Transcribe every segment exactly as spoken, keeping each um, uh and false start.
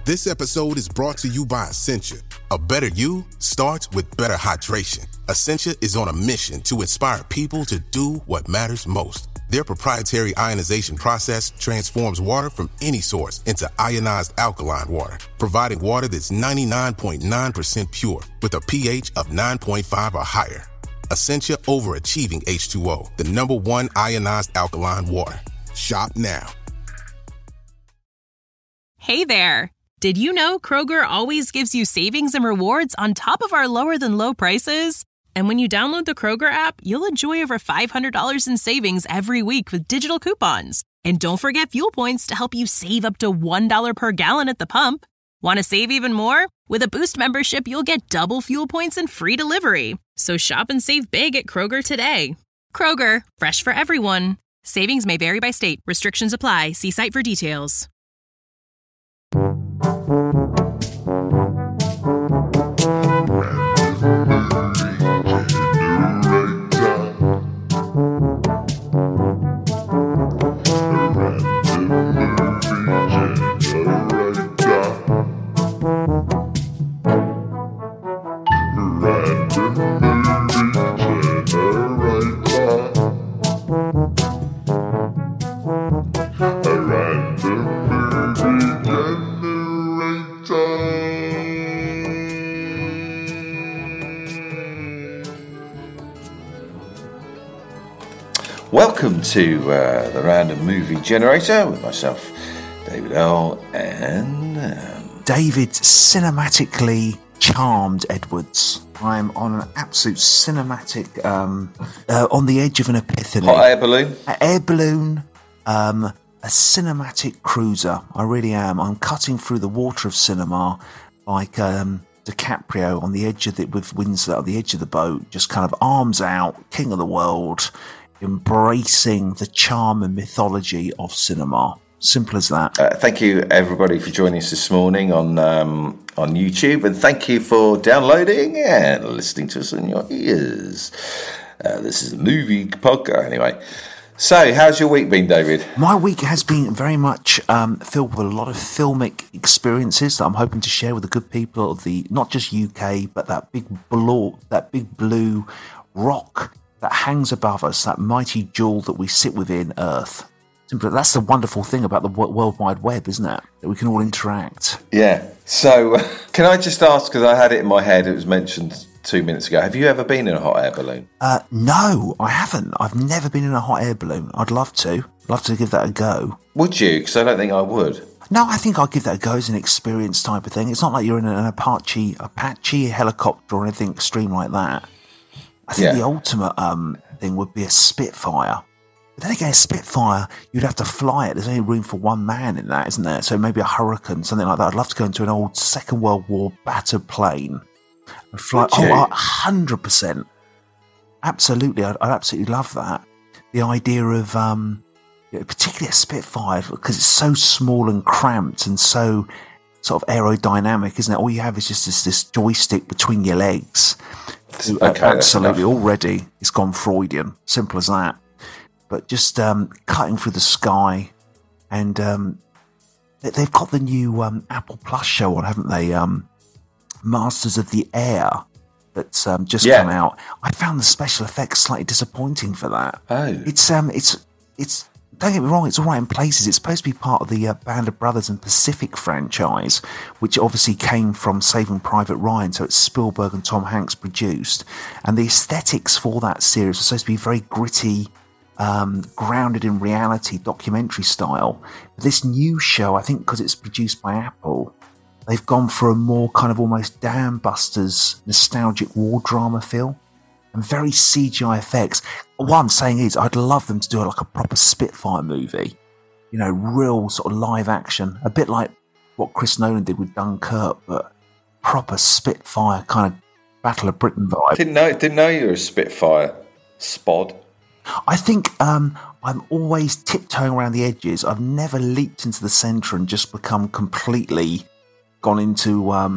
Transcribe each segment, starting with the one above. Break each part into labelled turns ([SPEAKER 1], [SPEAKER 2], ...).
[SPEAKER 1] This episode is brought to you by Essentia. A better you starts with better hydration. Essentia is on a mission to inspire people to do what matters most. Their proprietary ionization process transforms water from any source into ionized alkaline water, providing water that's ninety-nine point nine percent pure with a pH of nine point five or higher. Essentia overachieving H two O, the number one ionized alkaline water. Shop now.
[SPEAKER 2] Hey there. Did you know Kroger always gives you savings and rewards on top of our lower than low prices? And when you download the Kroger app, you'll enjoy over five hundred dollars in savings every week with digital coupons. And don't forget fuel points to help you save up to one dollar per gallon at the pump. Want to save even more? With a Boost membership, you'll get double fuel points and free delivery. So shop and save big at Kroger today. Kroger, fresh for everyone. Savings may vary by state. Restrictions apply. See site for details.
[SPEAKER 3] Welcome to uh, the Random Movie Generator with myself, David Earl, and um...
[SPEAKER 4] David cinematically charmed Edwards. I'm on an absolute cinematic, um, uh, on the edge of an epiphany.
[SPEAKER 3] Hot air balloon?
[SPEAKER 4] An air balloon, um, a cinematic cruiser. I really am. I'm cutting through the water of cinema like um, DiCaprio on the edge of the, with Winslet on the edge of the boat, just kind of arms out, king of the world, embracing the charm and mythology of cinema. Simple as that.
[SPEAKER 3] Uh, thank you, everybody, for joining us this morning on um, on YouTube, and thank you for downloading and listening to us in your ears. Uh, this is a movie podcast, anyway. So, how's your week been, David?
[SPEAKER 4] My week has been very much um, filled with a lot of filmic experiences that I'm hoping to share with the good people of the not just U K, but that big blue, that big blue rock that hangs above us, that mighty jewel that we sit within, Earth. Simply, that's the wonderful thing about the World Wide Web, isn't it? That we can all interact.
[SPEAKER 3] Yeah. So, can I just ask, because I had it in my head, it was mentioned two minutes ago, have you ever been in a hot air balloon?
[SPEAKER 4] Uh, no, I haven't. I've never been in a hot air balloon. I'd love to. Love to give that a go.
[SPEAKER 3] Would you? Because I don't think I would.
[SPEAKER 4] No, I think I'd give that a go as an experience type of thing. It's not like you're in an Apache, Apache helicopter or anything extreme like that. I think yeah. the ultimate um, thing would be a Spitfire. But then again, a Spitfire, you'd have to fly it. There's only room for one man in that, isn't there? So maybe a Hurricane, something like that. I'd love to go into an old Second World War battered plane and fly. Oh, one hundred percent. Absolutely. I'd, I'd absolutely love that. The idea of, um, you know, particularly a Spitfire, because it's so small and cramped and so sort of aerodynamic, isn't it? All you have is just this, this joystick between your legs. Okay, absolutely. Already, it's gone Freudian. Simple as that. But just um, cutting through the sky, and um, they've got the new um, Apple Plus show on, haven't they? Um, Masters of the Air, that's um, just yeah. come out. I found the special effects slightly disappointing for that.
[SPEAKER 3] Oh,
[SPEAKER 4] it's um, it's it's. Don't get me wrong, it's all right in places. It's supposed to be part of the uh, Band of Brothers and Pacific franchise, which obviously came from Saving Private Ryan, so it's Spielberg and Tom Hanks produced. And the aesthetics for that series are supposed to be very gritty, um, grounded in reality, documentary style. But this new show, I think because it's produced by Apple, they've gone for a more kind of almost Dam Busters nostalgic war drama feel. And very C G I effects. What I'm saying is, I'd love them to do like a proper Spitfire movie. You know, real sort of live action. A bit like what Chris Nolan did with Dunkirk, but proper Spitfire kind of Battle of Britain vibe.
[SPEAKER 3] Didn't know, didn't know you were a Spitfire spod.
[SPEAKER 4] I think um, I'm always tiptoeing around the edges. I've never leaped into the centre and just become completely gone into um,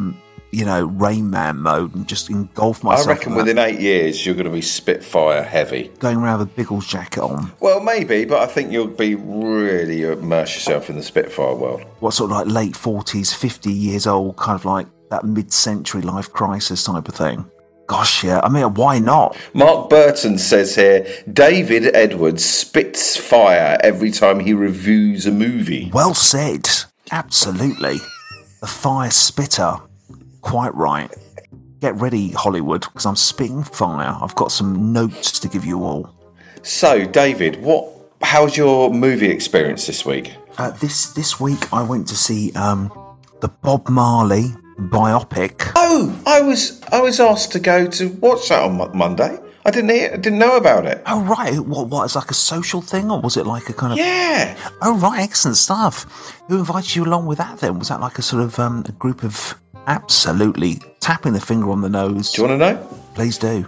[SPEAKER 4] you know, Rain Man mode and just engulf myself.
[SPEAKER 3] I reckon within eight years you're going to be Spitfire heavy.
[SPEAKER 4] Going around with a Biggles jacket on.
[SPEAKER 3] Well, maybe, but I think you'll be really immerse yourself in the Spitfire world.
[SPEAKER 4] What, sort of like late forties, fifty years old, kind of like that mid-century life crisis type of thing? Gosh, yeah. I mean, why not?
[SPEAKER 3] Mark Burton says here, David Edwards spits fire every time he reviews a movie.
[SPEAKER 4] Well said. Absolutely. The fire spitter. Quite right. Get ready, Hollywood, because I'm spitting fire. I've got some notes to give you all.
[SPEAKER 3] So, David, what? how's your movie experience this week?
[SPEAKER 4] Uh, this this week I went to see um, the Bob Marley biopic.
[SPEAKER 3] Oh, I was I was asked to go to watch that on Mo- Monday. I didn't hear, I didn't know about it.
[SPEAKER 4] Oh right, what what is like a social thing, or was it like a kind of?
[SPEAKER 3] Yeah.
[SPEAKER 4] Oh right, excellent stuff. Who invited you along with that then? Was that like a sort of um, a group of absolutely tapping the finger on the nose?
[SPEAKER 3] Do you want to know?
[SPEAKER 4] Please do.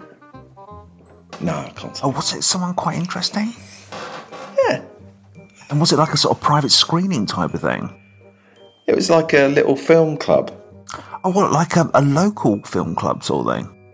[SPEAKER 3] No, I can't.
[SPEAKER 4] Oh, was it someone quite interesting?
[SPEAKER 3] Yeah.
[SPEAKER 4] And was it like a sort of private screening type of thing?
[SPEAKER 3] It was like a little film club.
[SPEAKER 4] Oh, what, like a, a local film club sort of thing?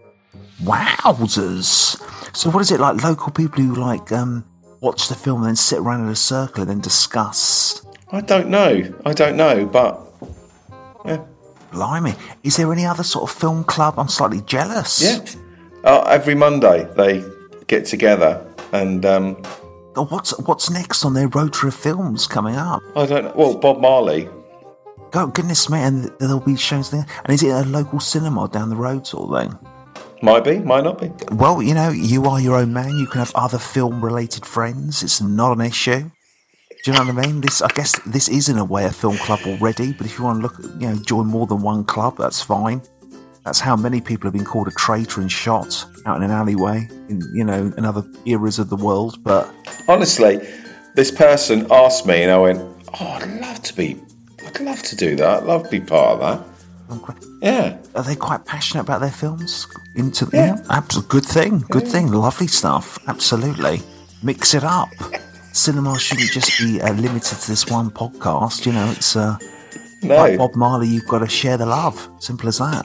[SPEAKER 4] Wowzers! So what is it, like local people who like um, watch the film and then sit around in a circle and then discuss?
[SPEAKER 3] I don't know. I don't know, but... Yeah.
[SPEAKER 4] Blimey. Is there any other sort of film club? I'm slightly jealous.
[SPEAKER 3] Yeah. Uh, every Monday they get together and... Um,
[SPEAKER 4] oh, what's what's next on their Rotary Films coming up?
[SPEAKER 3] I don't know. Well, Bob Marley.
[SPEAKER 4] Oh, goodness me. And there'll be shows there. And is it a local cinema down the road sort of thing?
[SPEAKER 3] Might be, might not be.
[SPEAKER 4] Well, you know, you are your own man. You can have other film-related friends. It's not an issue. Do you know what I mean? This, I guess, this is in a way a film club already. But if you want to look, at, you know, join more than one club, that's fine. That's how many people have been called a traitor and shot out in an alleyway in, you know, in other eras of the world. But
[SPEAKER 3] honestly, this person asked me, and I went, "Oh, I'd love to be. I'd love to do that. I'd love to be part of that." Yeah.
[SPEAKER 4] Are they quite passionate about their films? Into
[SPEAKER 3] yeah,
[SPEAKER 4] yeah absolutely good thing, good yeah. thing, lovely stuff. Absolutely, mix it up. Cinema shouldn't just be uh, limited to this one podcast. You know, it's uh,
[SPEAKER 3] no.
[SPEAKER 4] like Bob Marley. You've got to share the love. Simple as that.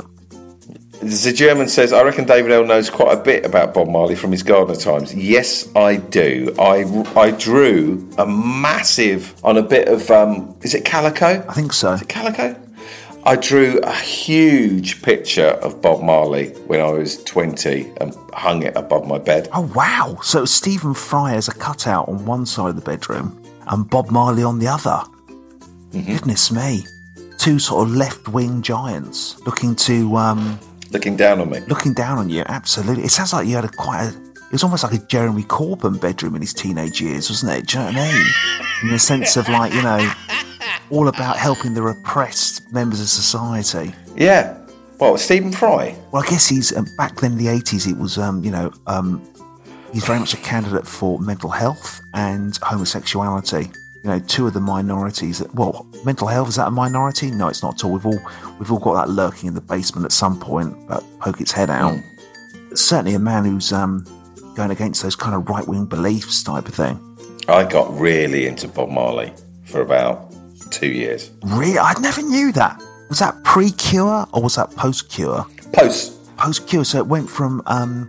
[SPEAKER 3] The German says, I reckon David L knows quite a bit about Bob Marley from his Gardner times. Yes, I do. I, I drew a massive, on a bit of, um, is it calico?
[SPEAKER 4] I think so.
[SPEAKER 3] Is it calico? I drew a huge picture of Bob Marley when I was twenty and hung it above my bed.
[SPEAKER 4] Oh, wow. So Stephen Fry has a cutout on one side of the bedroom and Bob Marley on the other. Mm-hmm. Goodness me. Two sort of left-wing giants looking to... Um,
[SPEAKER 3] looking down on me.
[SPEAKER 4] Looking down on you, absolutely. It sounds like you had a quite a... It was almost like a Jeremy Corbyn bedroom in his teenage years, wasn't it? Do you know what I mean? In the sense of like, you know... all about helping the repressed members of society.
[SPEAKER 3] Yeah. Well, Stephen Fry?
[SPEAKER 4] Well, I guess he's, um, back then in the eighties, it was, um, you know, um, he's very much a candidate for mental health and homosexuality. You know, two of the minorities that, well, mental health, is that a minority? No, it's not at all. We've all, we've all got that lurking in the basement at some point, but poke its head out. Mm. Certainly a man who's um, going against those kind of right-wing beliefs type of thing.
[SPEAKER 3] I got really into Bob Marley for about... two years.
[SPEAKER 4] Really? I never knew that. Was that pre-Cure or was that post-Cure?
[SPEAKER 3] Post.
[SPEAKER 4] Post-Cure. So it went from, um,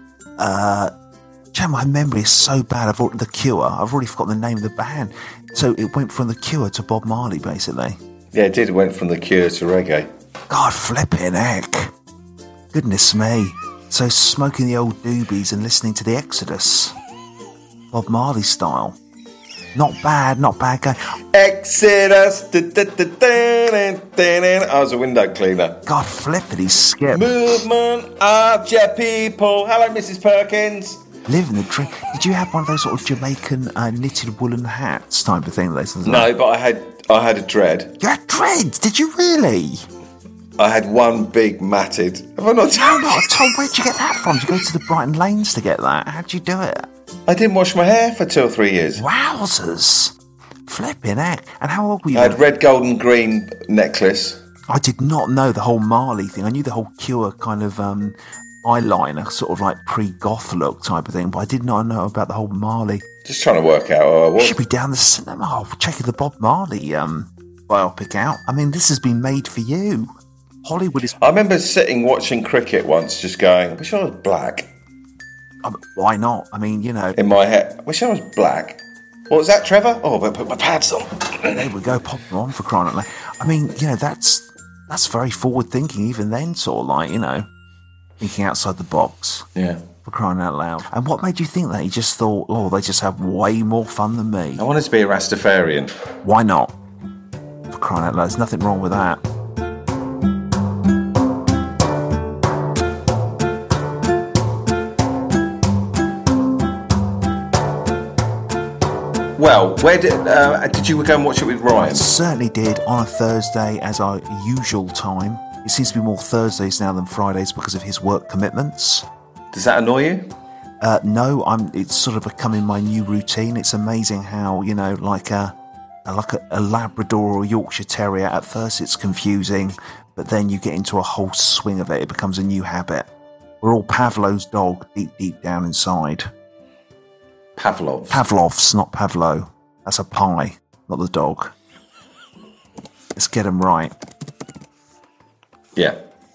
[SPEAKER 4] uh, Jay, my memory is so bad. I've already, the Cure. I've already forgotten the name of the band. So it went from the Cure to Bob Marley, basically.
[SPEAKER 3] Yeah, it did. It went from the Cure to reggae.
[SPEAKER 4] God flipping heck. Goodness me. So smoking the old doobies and listening to the Exodus. Bob Marley style. Not bad, not bad guy.
[SPEAKER 3] Exodus. I was a window cleaner.
[SPEAKER 4] God flippity skip.
[SPEAKER 3] Movement of jet people. Hello, Missus Perkins.
[SPEAKER 4] Living the dream. Did you have one of those sort of Jamaican uh, knitted woolen hats type of thing? Like?
[SPEAKER 3] No, but I had I had a dread.
[SPEAKER 4] You had dreads? Did you really?
[SPEAKER 3] I had one big matted. Have I not told
[SPEAKER 4] you? No, not at all. Where'd you get that from? Did you go to the Brighton Lanes to get that? How'd you do it?
[SPEAKER 3] I didn't wash my hair for two or three years.
[SPEAKER 4] Wowzers. Flipping heck. And how old were you?
[SPEAKER 3] I had red, gold and green necklace.
[SPEAKER 4] I did not know the whole Marley thing. I knew the whole Cure kind of um, eyeliner, sort of like pre-goth look type of thing, but I did not know about the whole Marley.
[SPEAKER 3] Just trying to work out how I was.
[SPEAKER 4] You should be down the cinema. Oh, checking the Bob Marley um, biopic out. I mean, this has been made for you. Hollywood is...
[SPEAKER 3] I remember sitting watching cricket once just going, I wish I was black.
[SPEAKER 4] Um, why not? I mean, you know...
[SPEAKER 3] In my head, I wish I was black. What was that, Trevor? Oh, I put my pads on.
[SPEAKER 4] There we go, pop them on for crying out loud. I mean, you know, that's that's very forward-thinking even then, sort of like, you know, thinking outside the box.
[SPEAKER 3] Yeah.
[SPEAKER 4] For crying out loud. And what made you think that? You just thought, oh, they just have way more fun than me.
[SPEAKER 3] I wanted to be a Rastafarian.
[SPEAKER 4] Why not? For crying out loud, there's nothing wrong with that.
[SPEAKER 3] Well, where did uh, did you go and watch it with Ryan?
[SPEAKER 4] I certainly did on a Thursday as our usual time. It seems to be more Thursdays now than Fridays because of his work commitments.
[SPEAKER 3] Does that annoy you?
[SPEAKER 4] Uh, no, I'm. It's sort of becoming my new routine. It's amazing how, you know, like a like a, a Labrador or Yorkshire Terrier. At first, it's confusing, but then you get into a whole swing of it. It becomes a new habit. We're all Pavlov's dog deep, deep down inside.
[SPEAKER 3] Pavlov's.
[SPEAKER 4] Pavlov's, not Pavlo. That's a pie, not the dog. Let's get them right.
[SPEAKER 3] Yeah.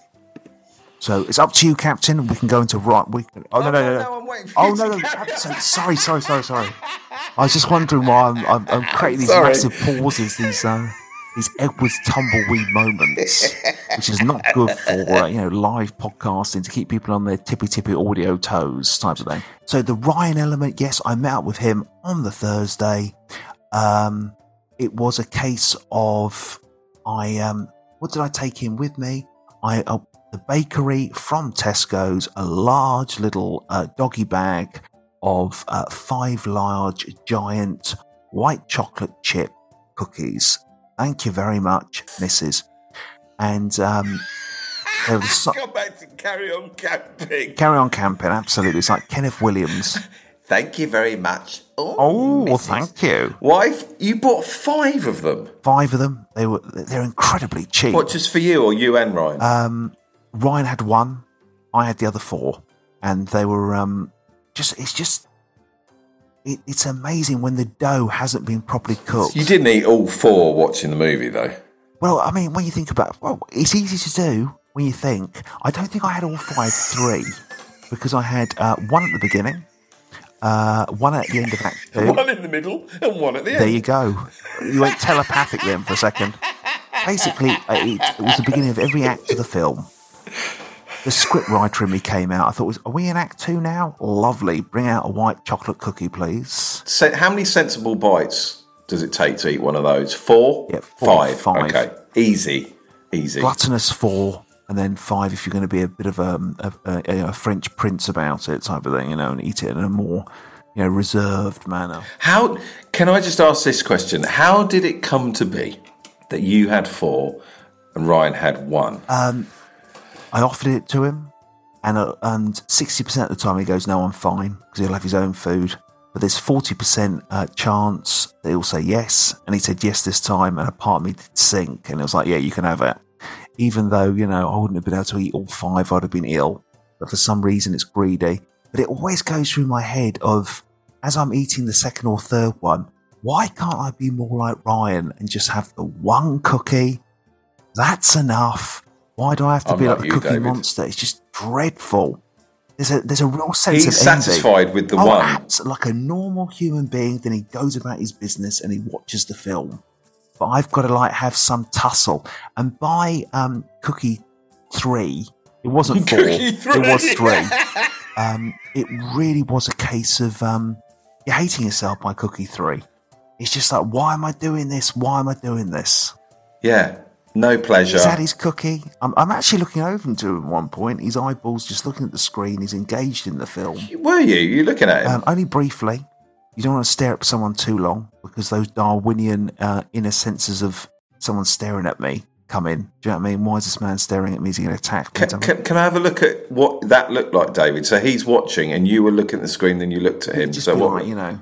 [SPEAKER 4] So it's up to you, Captain. We can go into right. We can, oh, no, no, no, no.
[SPEAKER 3] no I'm waiting for
[SPEAKER 4] oh,
[SPEAKER 3] you
[SPEAKER 4] no,
[SPEAKER 3] to
[SPEAKER 4] no.
[SPEAKER 3] carry on.
[SPEAKER 4] Sorry, sorry, sorry, sorry. I was just wondering why I'm, I'm, I'm creating these
[SPEAKER 3] Sorry.
[SPEAKER 4] massive pauses, these uh, these Edwards tumbleweed moments, which is not good for uh, you know live podcasting to keep people on their tippy tippy audio toes types of thing. So the Ryan element, yes, I met up with him on the Thursday. Um, it was a case of I um, what did I take him with me? I. Uh, The bakery from Tesco's, a large little uh, doggy bag of uh, five large giant white chocolate chip cookies. Thank you very much, Missus And um, there was so-
[SPEAKER 3] Go back to carry on camping.
[SPEAKER 4] Carry on camping, absolutely. It's like Kenneth Williams.
[SPEAKER 3] Thank you very much. Oh,
[SPEAKER 4] Oh, well,
[SPEAKER 3] Missus
[SPEAKER 4] thank you.
[SPEAKER 3] Wife, you bought five of them.
[SPEAKER 4] Five of them. They were they're incredibly cheap.
[SPEAKER 3] What, just for you or you and Ryan?
[SPEAKER 4] Um, Ryan had one, I had the other four, and they were um, just. It's just. It, it's amazing when the dough hasn't been properly cooked.
[SPEAKER 3] You didn't eat all four watching the movie, though.
[SPEAKER 4] Well, I mean, when you think about, well, it's easy to do when you think. I don't think I had all five three because I had uh, one at the beginning, uh, one at the end of Act Two,
[SPEAKER 3] One in the middle and one at the end.
[SPEAKER 4] There you go. You went telepathic then for a second. Basically, uh, it, it was the beginning of every act of the film. The script writer in me came out. I thought, was, are we in Act Two now? Lovely. Bring out a white chocolate cookie, please.
[SPEAKER 3] So how many sensible bites does it take to eat one of those? Four?
[SPEAKER 4] Yeah, four,
[SPEAKER 3] five.
[SPEAKER 4] five.
[SPEAKER 3] Okay. Easy. Easy.
[SPEAKER 4] Gluttonous four, and then five if you're going to be a bit of a, a, a, a French prince about it type of thing, you know, and eat it in a more, you know, reserved manner.
[SPEAKER 3] How, can I just ask this question? How did it come to be that you had four and Ryan had one?
[SPEAKER 4] Um, I offered it to him, and uh, and sixty percent of the time he goes, no, I'm fine, because he'll have his own food. But there's forty percent uh, chance that he'll say yes, and he said yes this time, and a part of me did sink, and it was like, yeah, you can have it. Even though, you know, I wouldn't have been able to eat all five, I'd have been ill. But for some reason, it's greedy. But it always goes through my head of, as I'm eating the second or third one, why can't I be more like Ryan and just have the one cookie? That's enough. Why do I have to
[SPEAKER 3] I'm
[SPEAKER 4] be
[SPEAKER 3] like
[SPEAKER 4] like the
[SPEAKER 3] you,
[SPEAKER 4] Cookie
[SPEAKER 3] David.
[SPEAKER 4] Monster? It's just dreadful. There's a there's a real sense
[SPEAKER 3] He's
[SPEAKER 4] of envy.
[SPEAKER 3] satisfied with the
[SPEAKER 4] oh,
[SPEAKER 3] one.
[SPEAKER 4] abs- like a normal human being. Then he goes about his business and he watches the film. But I've got to like have some tussle. And by um, Cookie Three, it wasn't four.
[SPEAKER 3] Cookie three.
[SPEAKER 4] It was three. um, it really was a case of um, you're hating yourself by Cookie Three. It's just like, why am I doing this? Why am I doing this?
[SPEAKER 3] Yeah. No pleasure.
[SPEAKER 4] He's had his cookie. I'm, I'm actually looking over to him at one point. His eyeballs just looking at the screen. He's engaged in the film.
[SPEAKER 3] Were you? You looking at him?
[SPEAKER 4] Um, only briefly. You don't want to stare at someone too long because those Darwinian uh, inner senses of someone staring at me come in. Do you know what I mean? Why is this man staring at me? Is he going to attack me?
[SPEAKER 3] Can, can, can I have a look at what that looked like, David? So he's watching and you were looking at the screen, then you looked at him.
[SPEAKER 4] Just
[SPEAKER 3] So
[SPEAKER 4] be
[SPEAKER 3] what?
[SPEAKER 4] like, you know,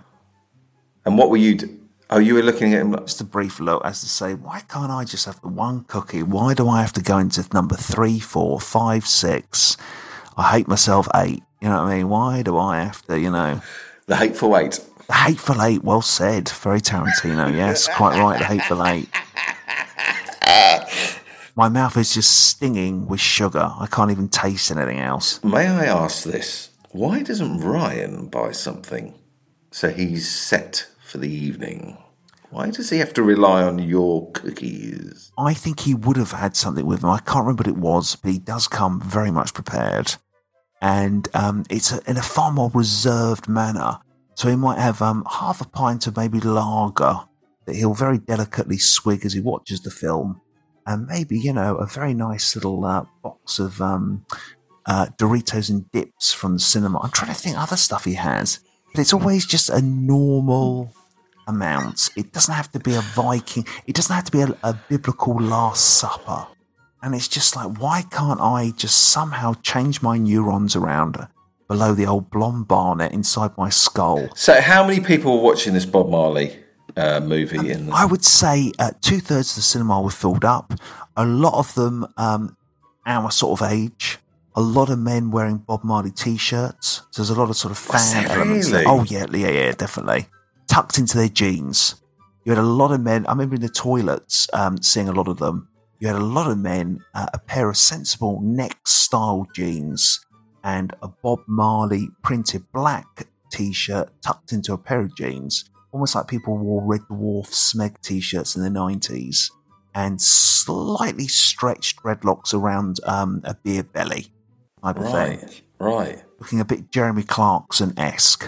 [SPEAKER 3] And what were you... D- oh, you were looking at him like...
[SPEAKER 4] just a brief look as to say, why can't I just have the one cookie? Why do I have to go into number three, four, five, six? I hate myself, eight. You know what I mean? Why do I have to, you know...
[SPEAKER 3] The Hateful Eight.
[SPEAKER 4] The Hateful Eight, well said. Very Tarantino, yes. Quite right, The Hateful Eight. My mouth is just stinging with sugar. I can't even taste anything else.
[SPEAKER 3] May I ask this? Why doesn't Ryan buy something so he's set for the evening? Why does he have to rely on your cookies?
[SPEAKER 4] I think he would have had something with him. I can't remember what it was, but he does come very much prepared. And um, it's a, in a far more reserved manner. So he might have um, half a pint of maybe lager that he'll very delicately swig as he watches the film. And maybe, you know, a very nice little uh, box of um, uh, Doritos and dips from the cinema. I'm trying to think other stuff he has. But it's always just a normal amount. It doesn't have to be a Viking. It doesn't have to be a, a biblical Last Supper. And it's just like, why can't I just somehow change my neurons around below the old blonde barnet inside my skull?
[SPEAKER 3] So how many people were watching this Bob Marley uh, movie? Um, in the-
[SPEAKER 4] I would say uh, two-thirds of the cinema were filled up. A lot of them um, our sort of age. A lot of men wearing Bob Marley T-shirts. So there's a lot of sort of fan elements.
[SPEAKER 3] Really?
[SPEAKER 4] Oh, yeah, yeah, yeah, definitely. Tucked into their jeans. You had a lot of men. I remember in the toilets um, seeing a lot of them. You had a lot of men, uh, a pair of sensible neck-style jeans and a Bob Marley printed black T-shirt tucked into a pair of jeans. Almost like people wore Red Dwarf Smeg T-shirts in the nineties. And slightly stretched dreadlocks around um, a beer belly type of
[SPEAKER 3] right,
[SPEAKER 4] thing.
[SPEAKER 3] Right,
[SPEAKER 4] Looking a bit Jeremy Clarkson-esque.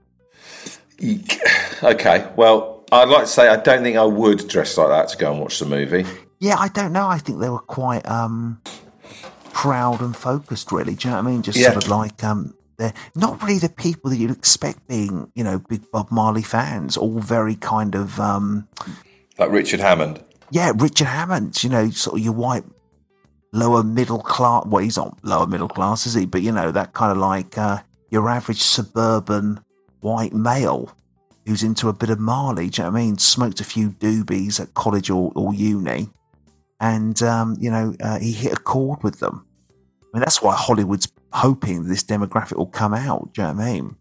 [SPEAKER 3] Eek. Okay, well, I'd like to say I don't think I would dress like that to go and watch the movie.
[SPEAKER 4] Yeah, I don't know. I think they were quite um, proud and focused, really. Do you know what I mean? Just
[SPEAKER 3] Yeah.
[SPEAKER 4] sort of like, um, they're not really the people that you'd expect being, you know, big Bob Marley fans. All very kind of... Um,
[SPEAKER 3] like Richard Hammond.
[SPEAKER 4] Yeah, Richard Hammond, you know, sort of your white lower middle class. Well, he's not lower middle class, is he? But, you know, that kind of like uh, your average suburban white male who's into a bit of Marley. Do you know what I mean? Smoked a few doobies at college or, or uni. And, um, you know, uh, he hit a chord with them. I mean, that's why Hollywood's hoping this demographic will come out. Do you know what I mean?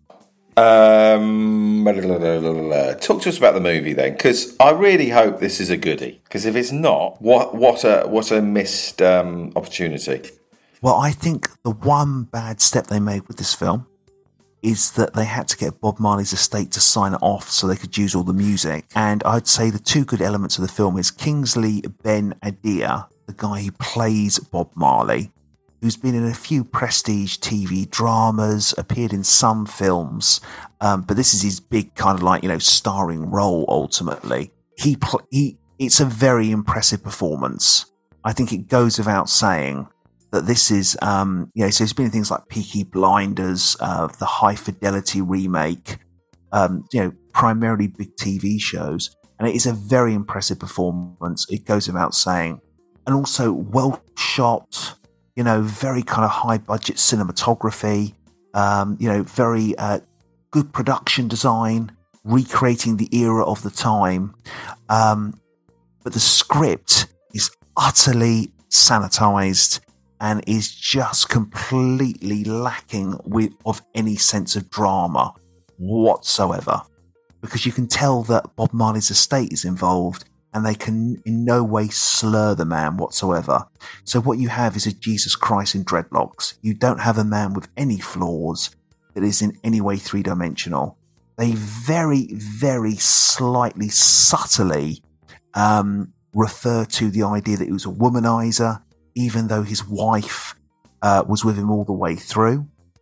[SPEAKER 3] Um, blah, blah, blah, blah, blah. Talk to us about the movie then, because I really hope this is a goodie. Because if it's not, what what a what a missed um, opportunity.
[SPEAKER 4] Well, I think the one bad step they made with this film is that they had to get Bob Marley's estate to sign it off so they could use all the music. And I'd say the two good elements of the film is Kingsley Ben Adir, the guy who plays Bob Marley, who's been in a few prestige T V dramas, appeared in some films, um, but this is his big kind of like, you know, starring role ultimately. He, pl- he, it's a very impressive performance. I think it goes without saying that this is, um, you know, so he's been in things like Peaky Blinders, uh, the High Fidelity remake, um, you know, primarily big T V shows. And it is a very impressive performance. It goes without saying. And also well shot, you know, very kind of high budget cinematography, um, you know, very uh, good production design, recreating the era of the time. Um, but the script is utterly sanitized and is just completely lacking with of any sense of drama whatsoever. Because you can tell that Bob Marley's estate is involved and they can in no way slur the man whatsoever. So what you have is a Jesus Christ in dreadlocks. You don't have a man with any flaws that is in any way three-dimensional. They very, very slightly, subtly um, refer to the idea that he was a womanizer, even though his wife uh, was with him all the way through.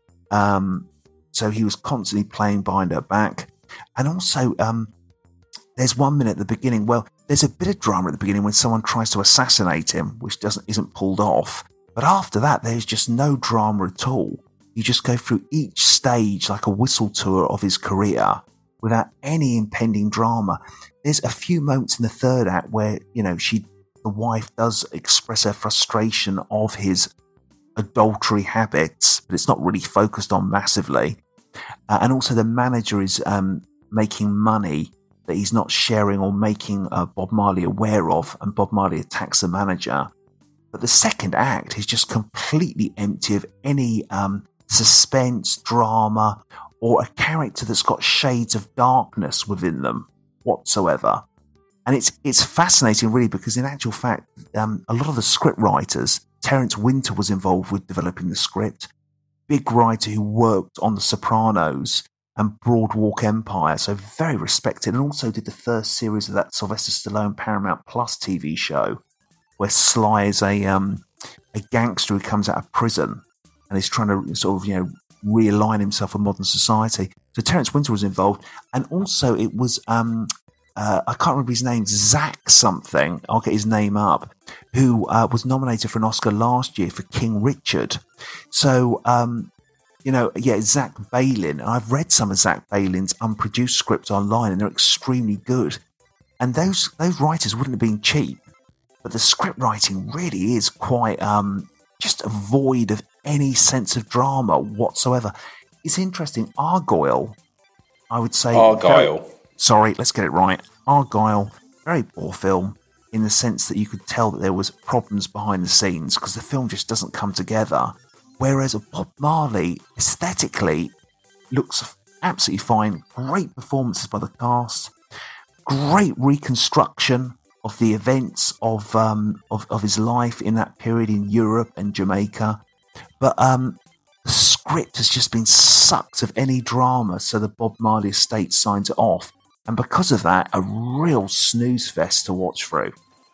[SPEAKER 4] Um, so he was constantly playing behind her back. And also, um, there's one minute at the beginning, well, there's a bit of drama at the beginning when someone tries to assassinate him, which doesn't isn't pulled off. But after that, there's just no drama at all. You just go through each stage like a whistle tour of his career without any impending drama. There's a few moments in the third act where, you know, she, the wife does express her frustration of his adultery habits, but it's not really focused on massively. Uh, and also the manager is um, making money that he's not sharing or making uh, Bob Marley aware of, and Bob Marley attacks the manager. But the second act is just completely empty of any um, suspense, drama, or a character that's got shades of darkness within them whatsoever. And it's it's fascinating, really, because in actual fact, um, a lot of the script writers, Terence Winter was involved with developing the script, big writer who worked on The Sopranos and Broadwalk Empire, so very respected, and also did the first series of that Sylvester Stallone Paramount Plus T V show, where Sly is a um, a gangster who comes out of prison and is trying to sort of, you know, realign himself with modern society. So Terence Winter was involved, and also it was um, uh, I can't remember his name, Zach something. I'll get his name up. Who uh, was nominated for an Oscar last year for King Richard. So um, you know, yeah, Zach Baylin. I've read some of Zach Baylin's unproduced scripts online, and they're extremely good. And those those writers wouldn't have been cheap, but the script writing really is quite um, just void of any sense of drama whatsoever. It's interesting. Argyle, I would say.
[SPEAKER 3] Argyle.
[SPEAKER 4] Very, sorry, let's get it right. Argyle, very poor film in the sense that you could tell that there was problems behind the scenes because the film just doesn't come together. Whereas Bob Marley, aesthetically, looks absolutely fine. Great performances by the cast. Great reconstruction of the events of um, of, of his life in that period in Europe and Jamaica. But um, the script has just been sucked of any drama, so the Bob Marley estate signs it off. And because of that, a real snooze fest to watch through.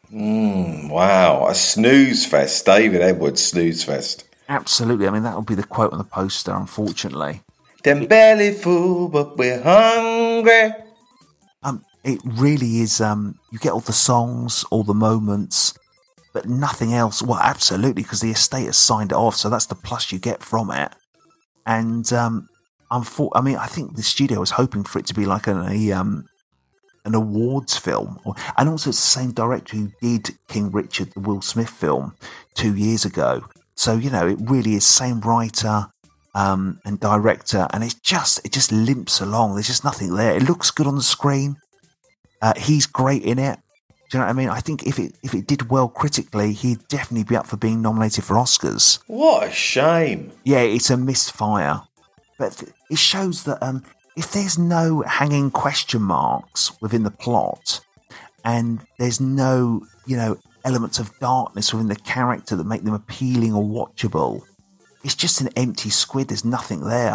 [SPEAKER 3] Mm, wow, a snooze fest. David Edwards, snooze fest.
[SPEAKER 4] Absolutely. I mean, that will be the quote on the poster, unfortunately.
[SPEAKER 3] Them belly full, but we're hungry.
[SPEAKER 4] Um, it really is. Um, you get all the songs, all the moments, but nothing else. Well, absolutely, because the estate has signed it off, so that's the plus you get from it. And um, I'm for, I mean, I think the studio was hoping for it to be like an a, um, an awards film, and also it's the same director who did King Richard, the Will Smith film, two years ago. So, you know, it really is same writer um, and director, and it's just it just limps along. There's just nothing there. It looks good on the screen. Uh, he's great in it. Do you know what I mean? I think if it if it did well critically, he'd definitely be up for being nominated for Oscars.
[SPEAKER 3] What a shame.
[SPEAKER 4] Yeah, it's a misfire. But it shows that um, if there's no hanging question marks within the plot, and there's no, you know, elements of darkness within the character that make them appealing or watchable, it's just an empty squid. There's nothing there.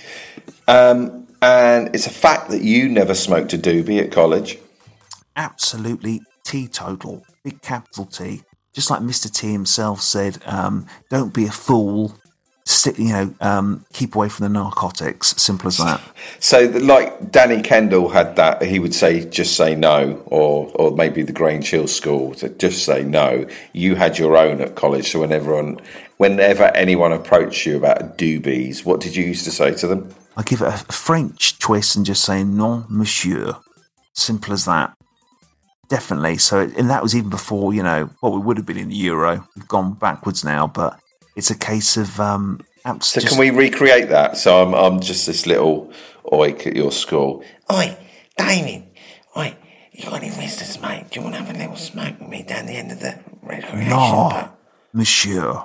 [SPEAKER 3] Um, and it's a fact that you never smoked a doobie at college.
[SPEAKER 4] Absolutely teetotal, big capital T. Just like Mister T himself said, um, don't be a fool. Stick, you know, um, keep away from the narcotics. Simple as that.
[SPEAKER 3] So, like Danny Kendall had that, he would say, just say no, or or maybe the Grange Hill School, to just say no. You had your own at college, so whenever on, whenever anyone approached you about doobies, what did you used to say to them?
[SPEAKER 4] I give it a French twist and just say non, monsieur. Simple as that. Definitely. So, and that was even before, you know, well, we would have been in the Euro. We've gone backwards now, but it's a case of um.
[SPEAKER 3] So just, can we recreate that? So I'm I'm just this little oik at your school.
[SPEAKER 5] Oi, Damien. Oi, you got any visitors, mate? Do you want to have a little smoke with me down the end of the recreation
[SPEAKER 4] No,
[SPEAKER 5] park?
[SPEAKER 4] monsieur.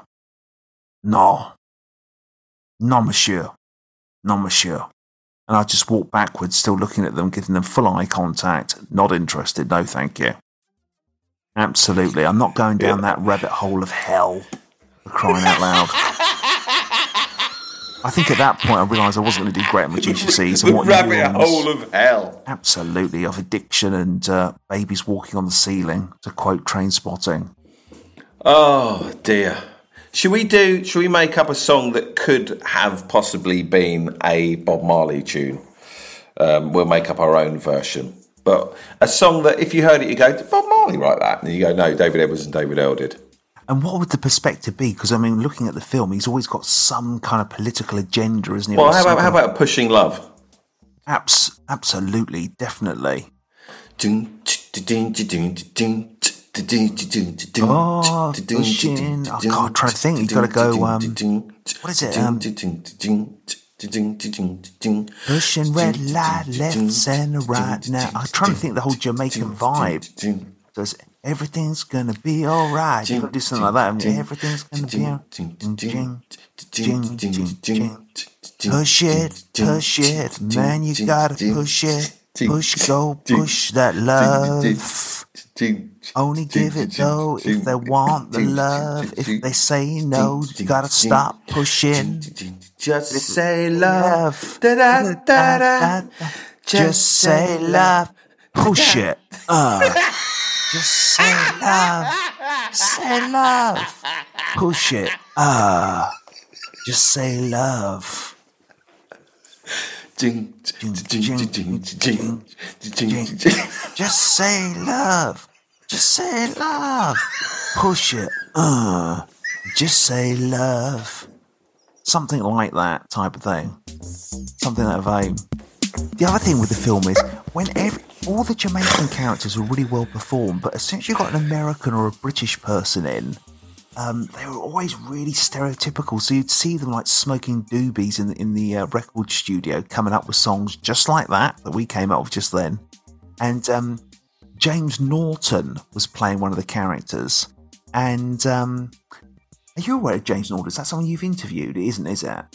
[SPEAKER 4] No. No, monsieur. No, monsieur. And I just walk backwards, still looking at them, giving them full eye contact. Not interested. No, thank you. Absolutely. I'm not going down yeah. that rabbit hole of hell. For crying out loud. I think at that point I realised I wasn't going to do great at my G C S Es.
[SPEAKER 3] The rabbit hole of hell.
[SPEAKER 4] Absolutely, of addiction and uh, babies walking on the ceiling, to quote Trainspotting.
[SPEAKER 3] Oh dear. Should we do? Should we make up a song that could have possibly been a Bob Marley tune? Um, we'll make up our own version, but a song that if you heard it, you go, "Did Bob Marley write that?" And you go, "No, David Edwards and David Earl did."
[SPEAKER 4] And what would the perspective be? Because, I mean, looking at the film, he's always got some kind of political agenda, isn't he?
[SPEAKER 3] Well, how about, how about Pushing Love?
[SPEAKER 4] Abs- absolutely, definitely.
[SPEAKER 3] Oh,
[SPEAKER 4] pushing. I can't try to think. You've got to go, um, what is it? Um, pushing red light, left, centre, right now. I'm trying to think the whole Jamaican vibe. So it's, everything's gonna be alright. You've got to do something like that. I mean, everything's gonna be alright. Push it, push it, man, you gotta push it. Push, go, push that love. Only give it though if they want the love. If they say no, you gotta stop pushing.
[SPEAKER 3] Just say love. Da, da, da, da.
[SPEAKER 4] Just say love. Push it. Uh. Just say love. Say love. Push it. Uh. Just say love.
[SPEAKER 3] Jing, jing, jing, jing, jing, jing, jing.
[SPEAKER 4] Just say love. Just say love. Push it. Uh. Just say love. Something like that type of thing. Something that vein. The other thing with the film is when every, all the Jamaican characters were really well performed, but as soon as you got an American or a British person in, um, they were always really stereotypical. So you'd see them like smoking doobies in the, in the uh, record studio, coming up with songs just like that that we came up with just then. And um, James Norton was playing one of the characters. And um, are you aware of James Norton? Is that someone you've interviewed? It isn't, is it?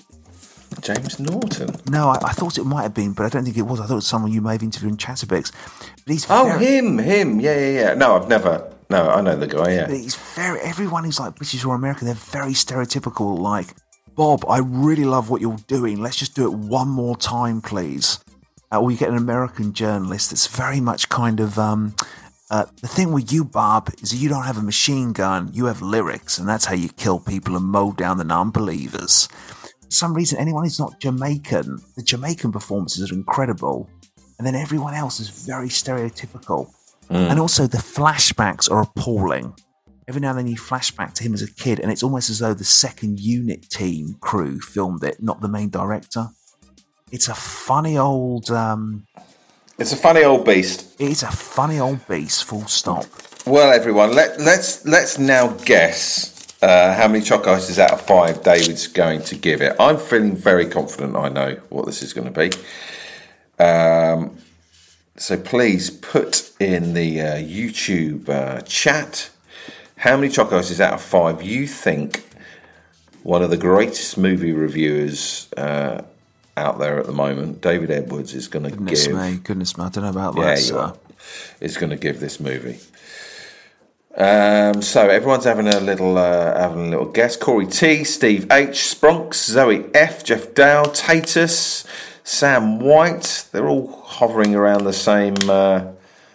[SPEAKER 3] James Norton?
[SPEAKER 4] No, I, I thought it might have been, but I don't think it was. I thought it was someone you may have interviewed in Chatterbix. But he's
[SPEAKER 3] oh,
[SPEAKER 4] very,
[SPEAKER 3] him, him, yeah, yeah, yeah. No, I've never. No, I know the guy. Yeah,
[SPEAKER 4] but he's very. Everyone who's like British or American, they're very stereotypical. Like, Bob, I really love what you're doing. Let's just do it one more time, please. Uh, or you get an American journalist that's very much kind of. Um, uh, the thing with you, Bob, is that you don't have a machine gun. You have lyrics, and that's how you kill people and mow down the non-believers. For some reason, anyone who's not Jamaican, the Jamaican performances are incredible, and then everyone else is very stereotypical. Mm. And also, the flashbacks are appalling. Every now and then you flash back to him as a kid, and it's almost as though the second unit team crew filmed it, not the main director. It's a funny old... Um,
[SPEAKER 3] it's a funny old beast.
[SPEAKER 4] It's a funny old beast, full stop.
[SPEAKER 3] Well, everyone, let, let's let's now guess... Uh, how many choc ices out of five David's going to give it? I'm feeling very confident I know what this is going to be. Um, so please put in the uh, YouTube uh, chat how many choc ices out of five you think one of the greatest movie reviewers uh, out there at the moment, David Edwards, is going to give.
[SPEAKER 4] Goodness me, goodness me, I don't know about
[SPEAKER 3] yeah,
[SPEAKER 4] that,
[SPEAKER 3] you
[SPEAKER 4] sir.
[SPEAKER 3] are, is going to give this movie. Um, so everyone's having a little uh, having a little guess. Corey T, Steve H, Sprunks, Zoe F, Jeff Dow, Tatus, Sam White. They're all hovering around the same. Uh...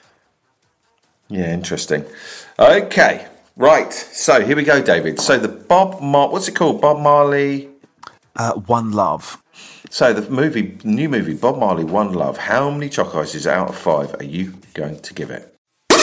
[SPEAKER 3] Yeah, interesting. Okay, right. So here we go, David. So the Bob Mar, what's it called? Bob Marley.
[SPEAKER 4] Uh, One Love.
[SPEAKER 3] So the movie, new movie, Bob Marley, One Love. How many choc ices out of five are you going to give it?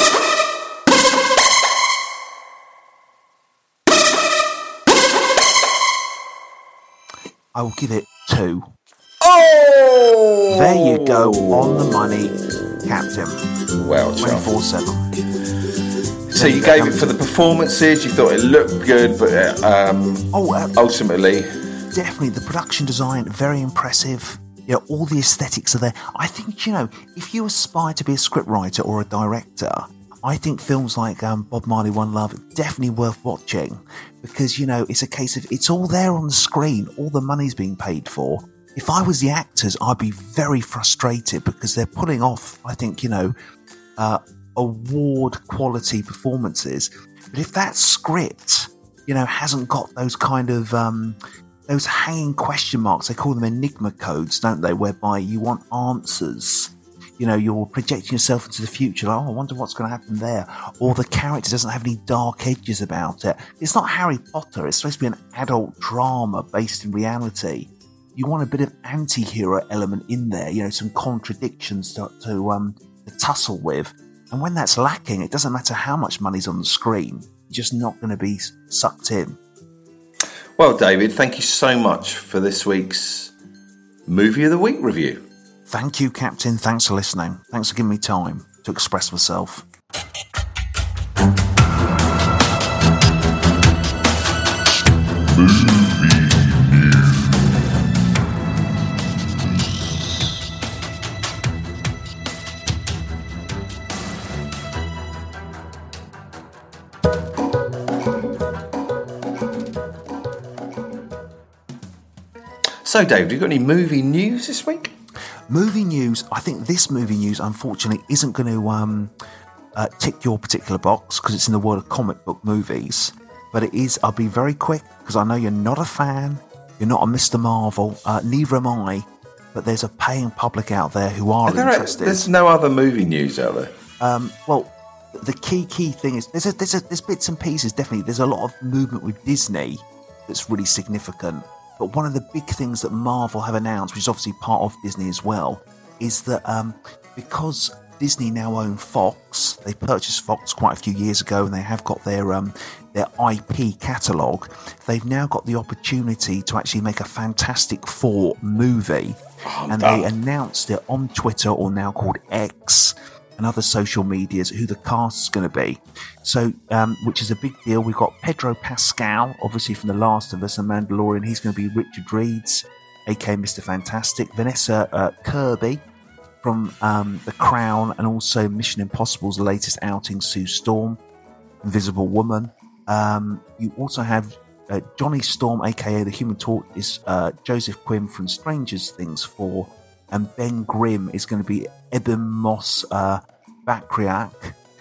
[SPEAKER 4] I will give it two.
[SPEAKER 3] Oh!
[SPEAKER 4] There you go, on the money, Captain.
[SPEAKER 3] Well,
[SPEAKER 4] twenty-four seven.
[SPEAKER 3] So you gave it for the performances, you thought it looked good, but um,
[SPEAKER 4] oh, uh,
[SPEAKER 3] ultimately...
[SPEAKER 4] Definitely, the production design, very impressive. You know, all the aesthetics are there. I think, you know, if you aspire to be a scriptwriter or a director, I think films like um, Bob Marley, One Love are definitely worth watching because, you know, it's a case of it's all there on the screen. All the money's being paid for. If I was the actors, I'd be very frustrated because they're pulling off, I think, you know, uh, award quality performances. But if that script, you know, hasn't got those kind of, um, those hanging question marks, they call them enigma codes, don't they? Whereby you want answers. You know, you're projecting yourself into the future, like, oh, I wonder what's going to happen there. Or the character doesn't have any dark edges about it. It's not Harry Potter. It's supposed to be an adult drama based in reality. You want a bit of anti-hero element in there, you know, some contradictions to, to, um, to tussle with. And when that's lacking, it doesn't matter how much money's on the screen. You're just not going to be sucked in.
[SPEAKER 3] Well, David, thank you so much for this week's Movie of the Week review.
[SPEAKER 4] Thank you, Captain. Thanks for listening. Thanks for giving me time to express myself.
[SPEAKER 3] So, David, have you got any movie news this week?
[SPEAKER 4] movie news. I think this movie news, unfortunately, isn't going to um, uh, tick your particular box because it's in the world of comic book movies. But it is. I'll be very quick because I know you're not a fan. You're not a Mister Marvel. Uh, neither am I. But there's a paying public out there who are, are there interested.
[SPEAKER 3] A, there's no other movie news out there.
[SPEAKER 4] Um, well, the key key thing is there's a, there's a, there's bits and pieces. Definitely, there's a lot of movement with Disney that's really significant. But one of the big things that Marvel have announced, which is obviously part of Disney as well, is that um, because Disney now own Fox, they purchased Fox quite a few years ago, and they have got their um, their I P catalogue. They've now got the opportunity to actually make a Fantastic Four movie, oh, and they announced it on Twitter, or now called X, and other social medias, who the cast is going to be. So, um, which is a big deal. We've got Pedro Pascal, obviously from The Last of Us and Mandalorian. He's going to be Richard Reeds, aka Mister Fantastic. Vanessa uh, Kirby from um, The Crown, and also Mission Impossible's latest outing, Sue Storm, Invisible Woman. Um, you also have uh, Johnny Storm, aka the Human Torch, is uh, Joseph Quinn from Stranger Things four, and Ben Grimm is going to be Eben Moss uh, Bachrach,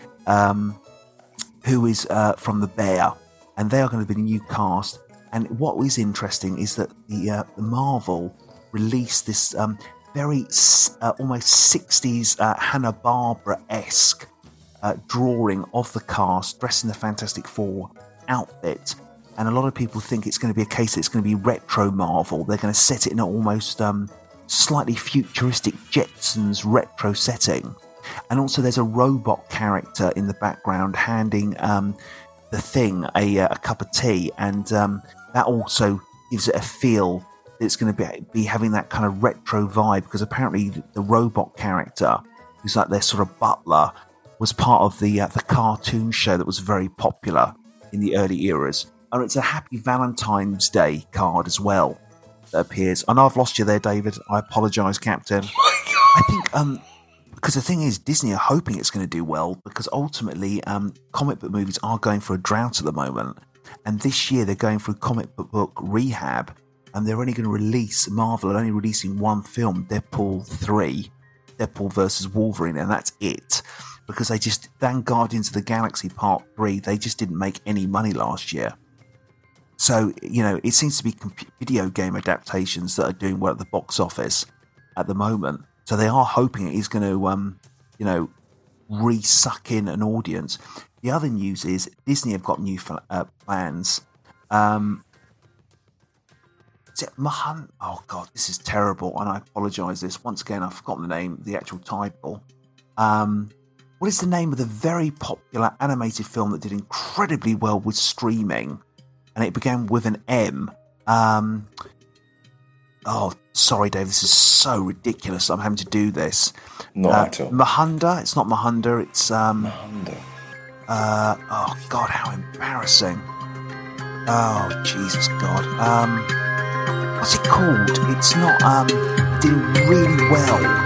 [SPEAKER 4] um, who is uh, from The Bear, and they are going to be the new cast. And what is interesting is that the, uh, the Marvel released this um, very uh, almost sixties uh, Hanna-Barbera-esque uh, drawing of the cast dressed in the Fantastic Four outfit, and a lot of people think it's going to be a case that it's going to be retro Marvel. They're going to set it in an almost um, slightly futuristic Jetsons retro setting, and also there's a robot character in the background handing um, the Thing a, a cup of tea, and um, that also gives it a feel that it's going to be, be having that kind of retro vibe, because apparently the robot character, who's like their sort of butler, was part of the uh, the cartoon show that was very popular in the early eras. And it's a Happy Valentine's Day card as well that appears. I know I've lost you there, David. I apologise, Captain. I think um, because the thing is, Disney are hoping it's going to do well, because ultimately um, comic book movies are going for a drought at the moment. And this year they're going through comic book rehab, and they're only going to release, Marvel are only releasing one film, Deadpool three, Deadpool versus Wolverine, and that's it. Because they just, than Guardians of the Galaxy Part three, they just didn't make any money last year. So, you know, it seems to be comp- video game adaptations that are doing well at the box office at the moment. So they are hoping it is going to, um, you know, re-suck in an audience. The other news is Disney have got new uh, plans. Um, is it Mahan? Oh, God, this is terrible. And I apologise this. Once again, I've forgotten the name, the actual title. Um... What is the name of the very popular animated film that did incredibly well with streaming? And it began with an M. Um, oh, sorry, Dave. This is so ridiculous. I'm having to do this.
[SPEAKER 3] Not
[SPEAKER 4] uh,
[SPEAKER 3] at all.
[SPEAKER 4] Mahunda. It's not Mahunda. It's... Um,
[SPEAKER 3] Mahunda.
[SPEAKER 4] Uh, oh, God, how embarrassing. Oh, Jesus, God. Um, what's it called? It's not... Um, it did really well.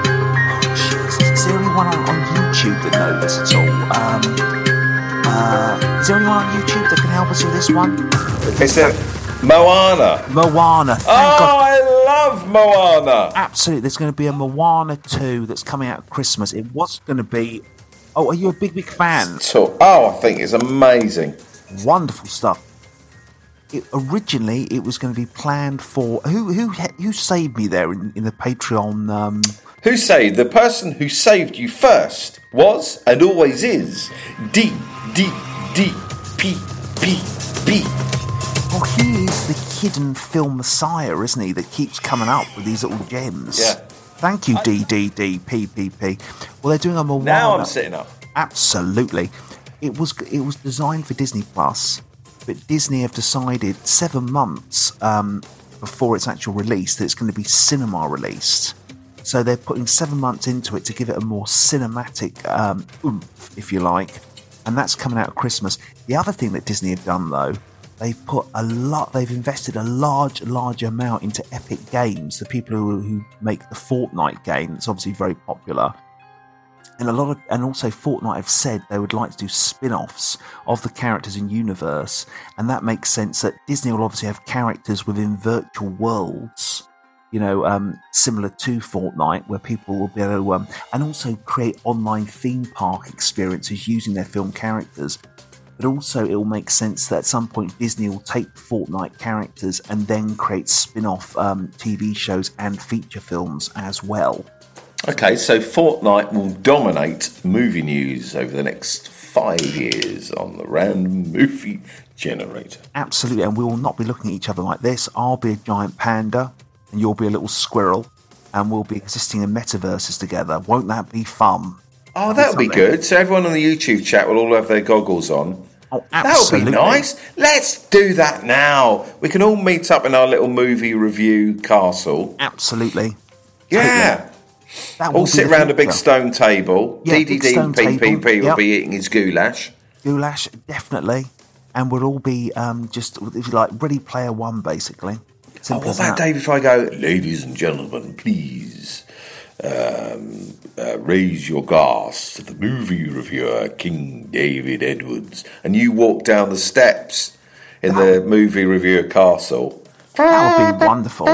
[SPEAKER 4] Is there anyone on, on YouTube that knows this at all? Um, uh, is there anyone on YouTube that can help us with this one?
[SPEAKER 3] Is it Moana?
[SPEAKER 4] Moana. Thank
[SPEAKER 3] oh,
[SPEAKER 4] God.
[SPEAKER 3] I love Moana.
[SPEAKER 4] Absolutely. There's going to be a Moana two that's coming out at Christmas. It was going to be... Oh, are you a big, big fan?
[SPEAKER 3] So, oh, I think it's amazing.
[SPEAKER 4] Wonderful stuff. It, originally, it was going to be planned for... Who who who saved me there in, in the Patreon... Um,
[SPEAKER 3] Who saved? The person who saved you first was, and always is, D, D, D, P, P, P.
[SPEAKER 4] Well, he is the hidden film messiah, isn't he, that keeps coming up with these little gems.
[SPEAKER 3] Yeah.
[SPEAKER 4] Thank you, D, D, D, P, P, P. Well, they're doing a Moana.
[SPEAKER 3] Now I'm sitting up.
[SPEAKER 4] Absolutely. It was it was designed for Disney Plus, but Disney have decided seven months um, before its actual release that it's going to be cinema released. So they're putting seven months into it to give it a more cinematic um, oomph, if you like. And that's coming out at Christmas. The other thing that Disney have done, though, they've put a lot, they've invested a large, large amount into Epic Games, the people who, who make the Fortnite game. That's obviously very popular. And a lot of, and also Fortnite have said they would like to do spin-offs of the characters in universe. And that makes sense that Disney will obviously have characters within virtual worlds you know, um, similar to Fortnite, where people will be able to, um, and also create online theme park experiences using their film characters. But also, it will make sense that at some point Disney will take Fortnite characters and then create spin-off um, T V shows and feature films as well.
[SPEAKER 3] Okay, so Fortnite will dominate movie news over the next five years on the Random Movie Generator.
[SPEAKER 4] Absolutely, and we will not be looking at each other like this. I'll be a giant panda, and you'll be a little squirrel, and we'll be existing in metaverses together. Won't that be fun?
[SPEAKER 3] Oh, that would be good. So everyone on the YouTube chat will all have their goggles on.
[SPEAKER 4] Oh, absolutely.
[SPEAKER 3] That would be nice. Let's do that now. We can all meet up in our little movie review castle.
[SPEAKER 4] Absolutely.
[SPEAKER 3] Yeah. Totally. All sit around a big stone table.
[SPEAKER 4] Yeah,
[SPEAKER 3] D D D P P P will yep. be eating his goulash.
[SPEAKER 4] Goulash, definitely. And we'll all be um, just, if you like, Ready Player One, basically.
[SPEAKER 3] Oh, what about, Dave, if I go, ladies and gentlemen, please um, uh, raise your glass to the movie reviewer, King David Edwards, and you walk down the steps in that the would, movie reviewer castle.
[SPEAKER 4] That would be wonderful.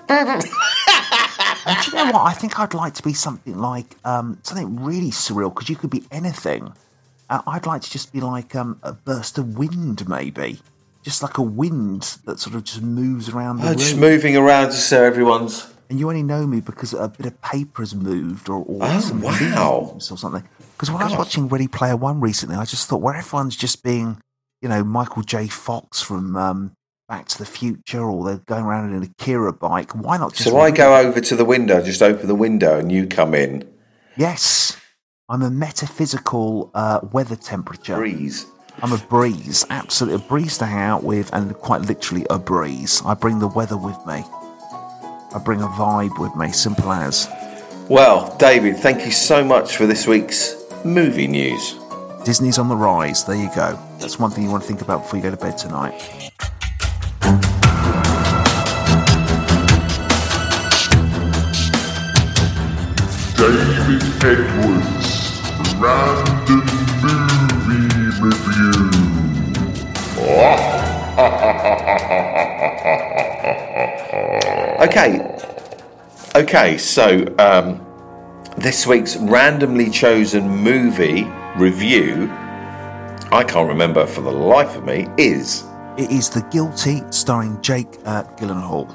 [SPEAKER 4] And do you know what? I think I'd like to be something like um, something really surreal, because you could be anything. Uh, I'd like to just be like um, a burst of wind, maybe. Just like a wind that sort of just moves around the oh, room.
[SPEAKER 3] Just moving around just so everyone's...
[SPEAKER 4] And you only know me because a bit of paper has moved or, or
[SPEAKER 3] oh,
[SPEAKER 4] some
[SPEAKER 3] wow.
[SPEAKER 4] leaves or something. Because when God. I was watching Ready Player One recently, I just thought, where everyone's just being, you know, Michael J. Fox from... Um, Back to the Future, or they're going around in a Kira bike. Why not just...
[SPEAKER 3] So I go over to the window, just open the window, and you come in?
[SPEAKER 4] Yes. I'm a metaphysical uh, weather temperature.
[SPEAKER 3] Breeze.
[SPEAKER 4] I'm a breeze, absolutely. A breeze to hang out with, and quite literally a breeze. I bring the weather with me. I bring a vibe with me, simple as.
[SPEAKER 3] Well, David, thank you so much for this week's movie news.
[SPEAKER 4] Disney's on the rise, there you go. That's one thing you want to think about before you go to bed tonight.
[SPEAKER 6] David Edwards, Random Movie Review.
[SPEAKER 3] okay, okay. So um, this week's randomly chosen movie review, I can't remember for the life of me, is
[SPEAKER 4] it is The Guilty, starring Jake uh, Gyllenhaal.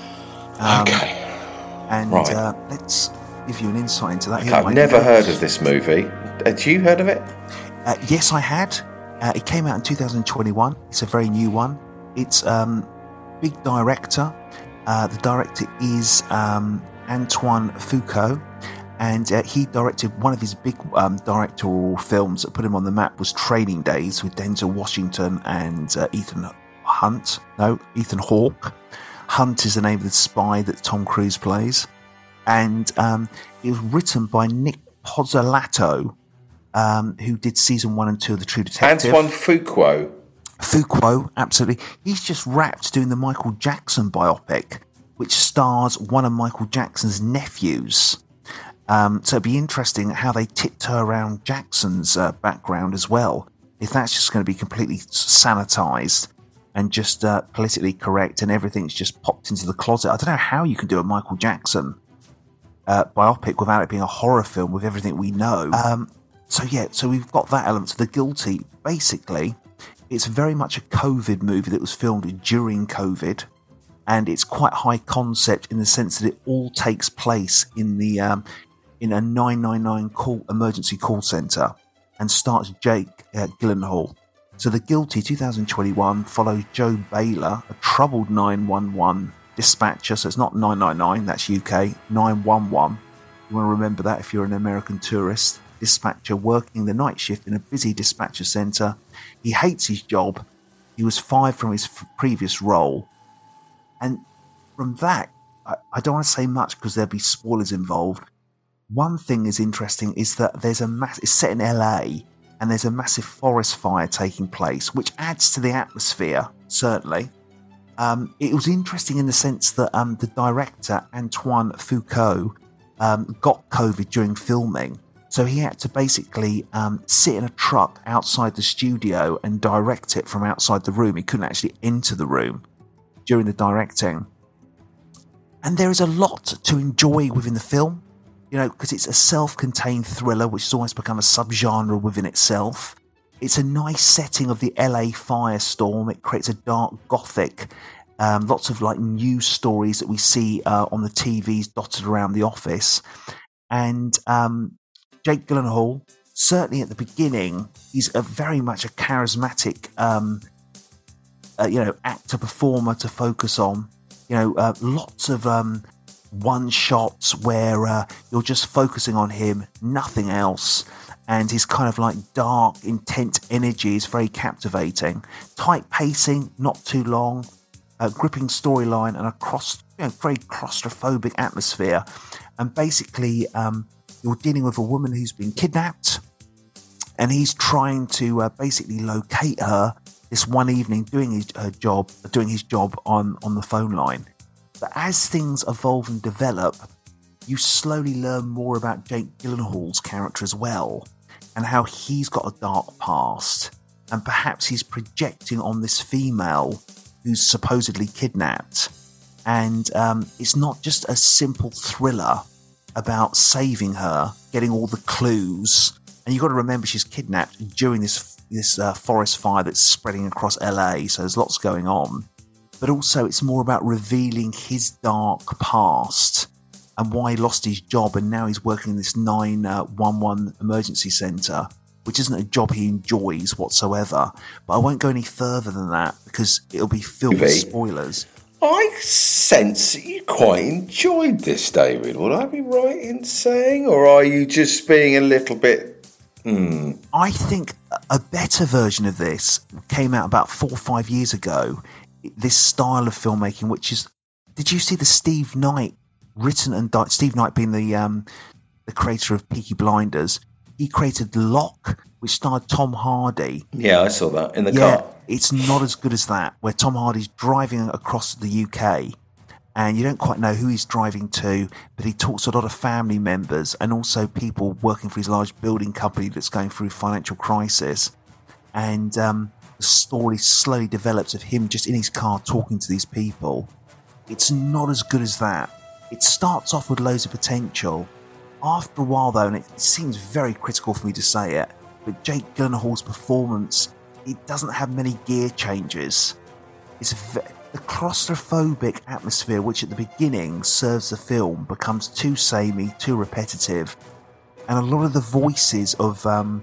[SPEAKER 4] Um,
[SPEAKER 3] okay,
[SPEAKER 4] and
[SPEAKER 3] right.
[SPEAKER 4] uh, let's give you an insight into that.
[SPEAKER 3] Okay, I've never heard of this movie. Had you heard of it?
[SPEAKER 4] Uh, yes, I had. Uh, it came out in two thousand twenty-one. It's a very new one. It's um, big director. Uh, the director is um, Antoine Fuqua, and uh, he directed one of his big um, directorial films that put him on the map was Training Days with Denzel Washington and uh, Ethan Hunt. No, Ethan Hawke. Hunt is the name of the spy that Tom Cruise plays. And um, it was written by Nick Pizzolatto, um, who did season one and two of The True Detective.
[SPEAKER 3] Antoine Fuqua.
[SPEAKER 4] Fuqua, absolutely. He's just wrapped doing the Michael Jackson biopic, which stars one of Michael Jackson's nephews. Um, so it'd be interesting how they tiptoe around Jackson's uh, background as well. If that's just going to be completely sanitized and just uh, politically correct and everything's just popped into the closet. I don't know how you can do a Michael Jackson uh, biopic without it being a horror film with everything we know. Um, so yeah, so we've got that element. So The Guilty, basically, it's very much a COVID movie that was filmed during COVID. And it's quite high concept in the sense that it all takes place in the um, in a nine nine nine call emergency call center, and stars Jake uh, Gyllenhaal. So The Guilty, two thousand twenty-one, follows Joe Baylor, a troubled nine one one dispatcher. So it's not nine nine nine, that's U K, nine one one. You want to remember that if you're an American tourist. Dispatcher working the night shift in a busy dispatcher center. He hates his job. He was fired from his f- previous role. And from that, I, I don't want to say much because there'll be spoilers involved. One thing is interesting is that there's a mass. It's set in L A and there's a massive forest fire taking place, which adds to the atmosphere, certainly. Um, it was interesting in the sense that um, the director, Antoine Fuqua, um, got COVID during filming. So he had to basically um, sit in a truck outside the studio and direct it from outside the room. He couldn't actually enter the room during the directing. And there is a lot to enjoy within the film, you know, because it's a self-contained thriller, which has almost become a subgenre within itself. It's a nice setting of the L A firestorm. It creates a dark gothic, um, lots of like news stories that we see uh, on the T Vs dotted around the office. And um, Jake Gyllenhaal, certainly at the beginning, he's a very much a charismatic, um, uh, you know, actor performer to focus on. You know, uh, lots of um, one shots where uh, you're just focusing on him, nothing else. And his kind of like dark, intense energy is very captivating. Tight pacing, not too long, a gripping storyline, and a cross, you know, very claustrophobic atmosphere. And basically, um, you're dealing with a woman who's been kidnapped, and he's trying to uh, basically locate her this one evening, doing his her job, doing his job on, on the phone line. But as things evolve and develop, you slowly learn more about Jake Gyllenhaal's character as well, and how he's got a dark past, and perhaps he's projecting on this female who's supposedly kidnapped. And um, it's not just a simple thriller about saving her, getting all the clues. And you've got to remember she's kidnapped during this this uh, forest fire that's spreading across L A, so there's lots going on. But also it's more about revealing his dark past and why he lost his job, and now he's working in this nine one one emergency centre, which isn't a job he enjoys whatsoever. But I won't go any further than that because it'll be filled with spoilers.
[SPEAKER 3] I sense you quite enjoyed this, David. Would I be right in saying? Or are you just being a little bit... Hmm.
[SPEAKER 4] I think a better version of this came out about four or five years ago. This style of filmmaking, which is... Did you see the Steve Knight written and... Di- Steve Knight being the um, the creator of Peaky Blinders. He created Locke, which starred Tom Hardy.
[SPEAKER 3] Yeah, I saw that in the
[SPEAKER 4] yeah,
[SPEAKER 3] car.
[SPEAKER 4] It's not as good as that, where Tom Hardy's driving across the U K and you don't quite know who he's driving to, but he talks to a lot of family members and also people working for his large building company that's going through financial crisis. And um, the story slowly develops of him just in his car talking to these people. It's not as good as that. It starts off with loads of potential. After a while, though, and it seems very critical for me to say it, but Jake Gyllenhaal's performance, it doesn't have many gear changes. It's ve- the claustrophobic atmosphere, which at the beginning serves the film, becomes too samey, too repetitive, and a lot of the voices of um,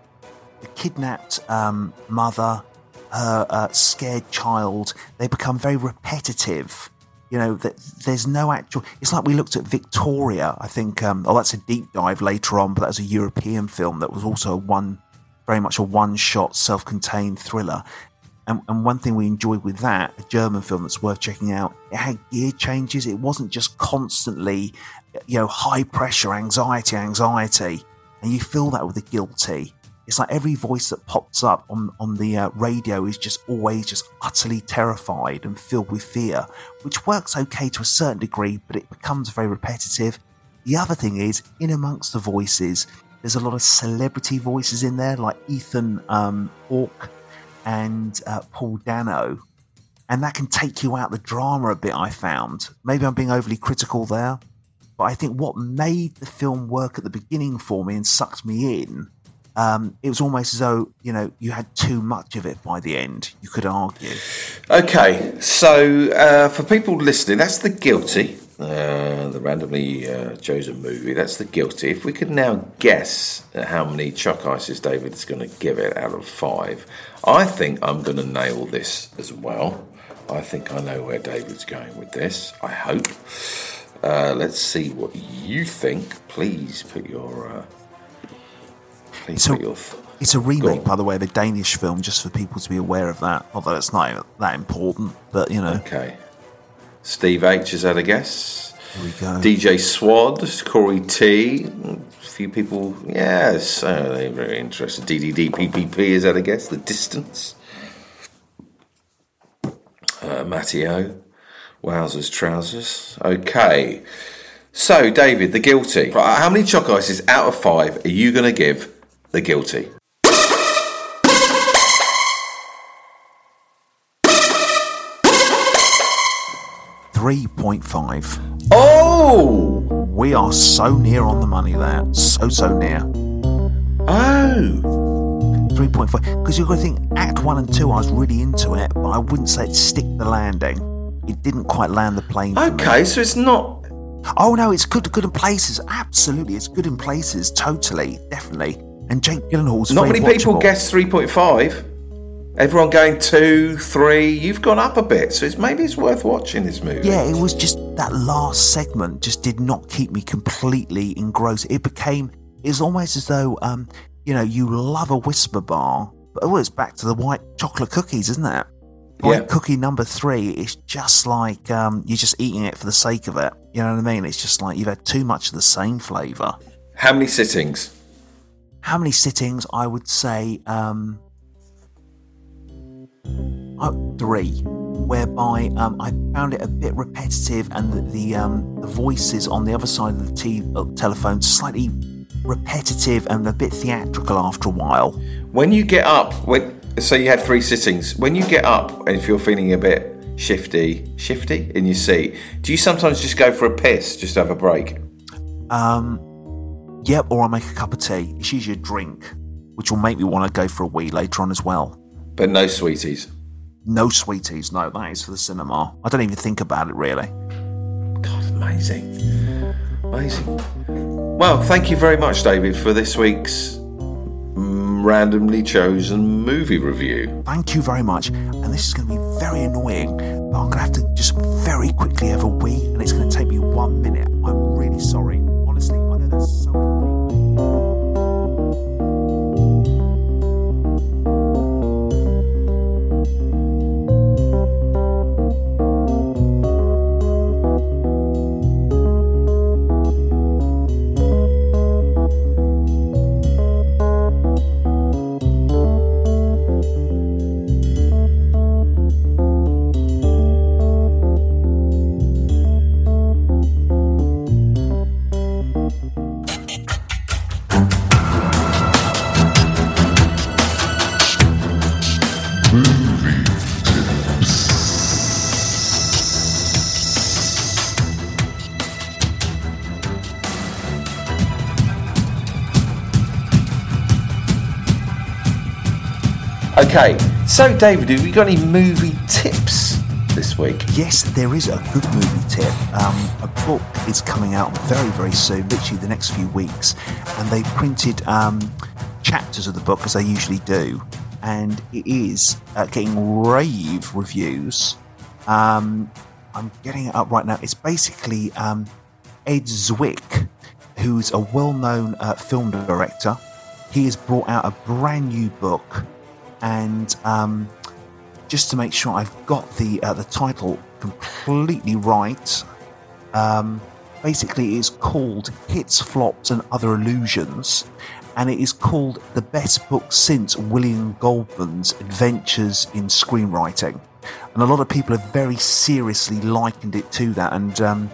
[SPEAKER 4] the kidnapped um, mother, her uh, scared child, they become very repetitive. You know, that there's no actual... It's like we looked at Victoria, I think... Um, oh, that's a deep dive later on, but that was a European film that was also a one, very much a one-shot, self-contained thriller. And, and one thing we enjoyed with that, a German film that's worth checking out, it had gear changes. It wasn't just constantly, you know, high-pressure anxiety, anxiety. And you feel that with The Guilty. It's like every voice that pops up on, on the uh, radio is just always just utterly terrified and filled with fear, which works okay to a certain degree, but it becomes very repetitive. The other thing is, in amongst the voices, there's a lot of celebrity voices in there, like Ethan um, Hawke and uh, Paul Dano, and that can take you out the drama a bit, I found. Maybe I'm being overly critical there, but I think what made the film work at the beginning for me and sucked me in, Um, it was almost as though, you know, you had too much of it by the end, you could argue.
[SPEAKER 3] Okay, so uh, for people listening, that's The Guilty, uh, the randomly uh, chosen movie. That's The Guilty. If we could now guess how many Chuck Ices David's going to give it out of five, I think I'm going to nail this as well. I think I know where David's going with this, I hope. Uh, let's see what you think. Please put your... Uh,
[SPEAKER 4] It's a, it's a remake, by the way, of a Danish film, just for people to be aware of that. Although it's not that important, but you know.
[SPEAKER 3] Okay. Steve H, is that a guess?
[SPEAKER 4] Here we go.
[SPEAKER 3] D J Swad, Corey T, a few people, yes, uh, they're very interested. D D D P P P, is that a guess? The Distance. Uh, Matteo, Wowzers Trousers. Okay. So, David, The Guilty. How many Chuck Ices out of five are you going to give The Guilty?
[SPEAKER 4] three point five.
[SPEAKER 3] Oh!
[SPEAKER 4] We are so near on the money there. So, so near.
[SPEAKER 3] Oh!
[SPEAKER 4] three point five. Because you've got to think, Act one and two, I was really into it, but I wouldn't say it stick the landing. It didn't quite land the plane for
[SPEAKER 3] Okay,
[SPEAKER 4] me.
[SPEAKER 3] so it's not...
[SPEAKER 4] Oh, no, it's good good in places. Absolutely, it's good in places. Totally, definitely. And Jake Gyllenhaal's
[SPEAKER 3] Not
[SPEAKER 4] very
[SPEAKER 3] many people
[SPEAKER 4] watchable.
[SPEAKER 3] guess three point five. Everyone going two, three. You've gone up a bit, so it's maybe it's worth watching this movie.
[SPEAKER 4] Yeah, it was just that last segment just did not keep me completely engrossed. It became, it's almost as though, um, you know, you love a Whisper bar, but oh, it's back to the white chocolate cookies, isn't it? White
[SPEAKER 3] Yeah.
[SPEAKER 4] cookie number three is just like um, you're just eating it for the sake of it. You know what I mean? It's just like you've had too much of the same flavour.
[SPEAKER 3] How many sittings?
[SPEAKER 4] How many sittings? I would say um, oh, three, whereby um, I found it a bit repetitive, and the the, um, the voices on the other side of the t- uh, telephone slightly repetitive and a bit theatrical after a while.
[SPEAKER 3] When you get up, when so you had three sittings. When you get up, and if you're feeling a bit shifty, shifty in your seat, do you sometimes just go for a piss, just to have a break?
[SPEAKER 4] Um, yep, or I make a cup of tea. It's usually a drink, which will make me want to go for a wee later on as well.
[SPEAKER 3] But no sweeties.
[SPEAKER 4] No sweeties, no, that is for the cinema. I don't even think about it really.
[SPEAKER 3] God, amazing. Amazing. Well, thank you very much, David, for this week's mm, randomly chosen movie review.
[SPEAKER 4] Thank you very much. And this is going to be very annoying, but I'm going to have to just very quickly have a wee, and it's going to take me one minute. I'm really sorry. Honestly, I know that's so annoying.
[SPEAKER 3] Okay, so David, have you got any movie tips this week?
[SPEAKER 4] Yes, there is a good movie tip. Um, a book is coming out very, very soon, literally the next few weeks, and they printed um, chapters of the book, as they usually do, and it is uh, getting rave reviews. Um, I'm getting it up right now. It's basically um, Ed Zwick, who's a well-known uh, film director. He has brought out a brand new book, and um, just to make sure I've got the uh, the title completely right, um, basically it's called Hits, Flops and Other Illusions, and it is called The Best Book Since William Goldman's Adventures in Screenwriting. And a lot of people have very seriously likened it to that, and um,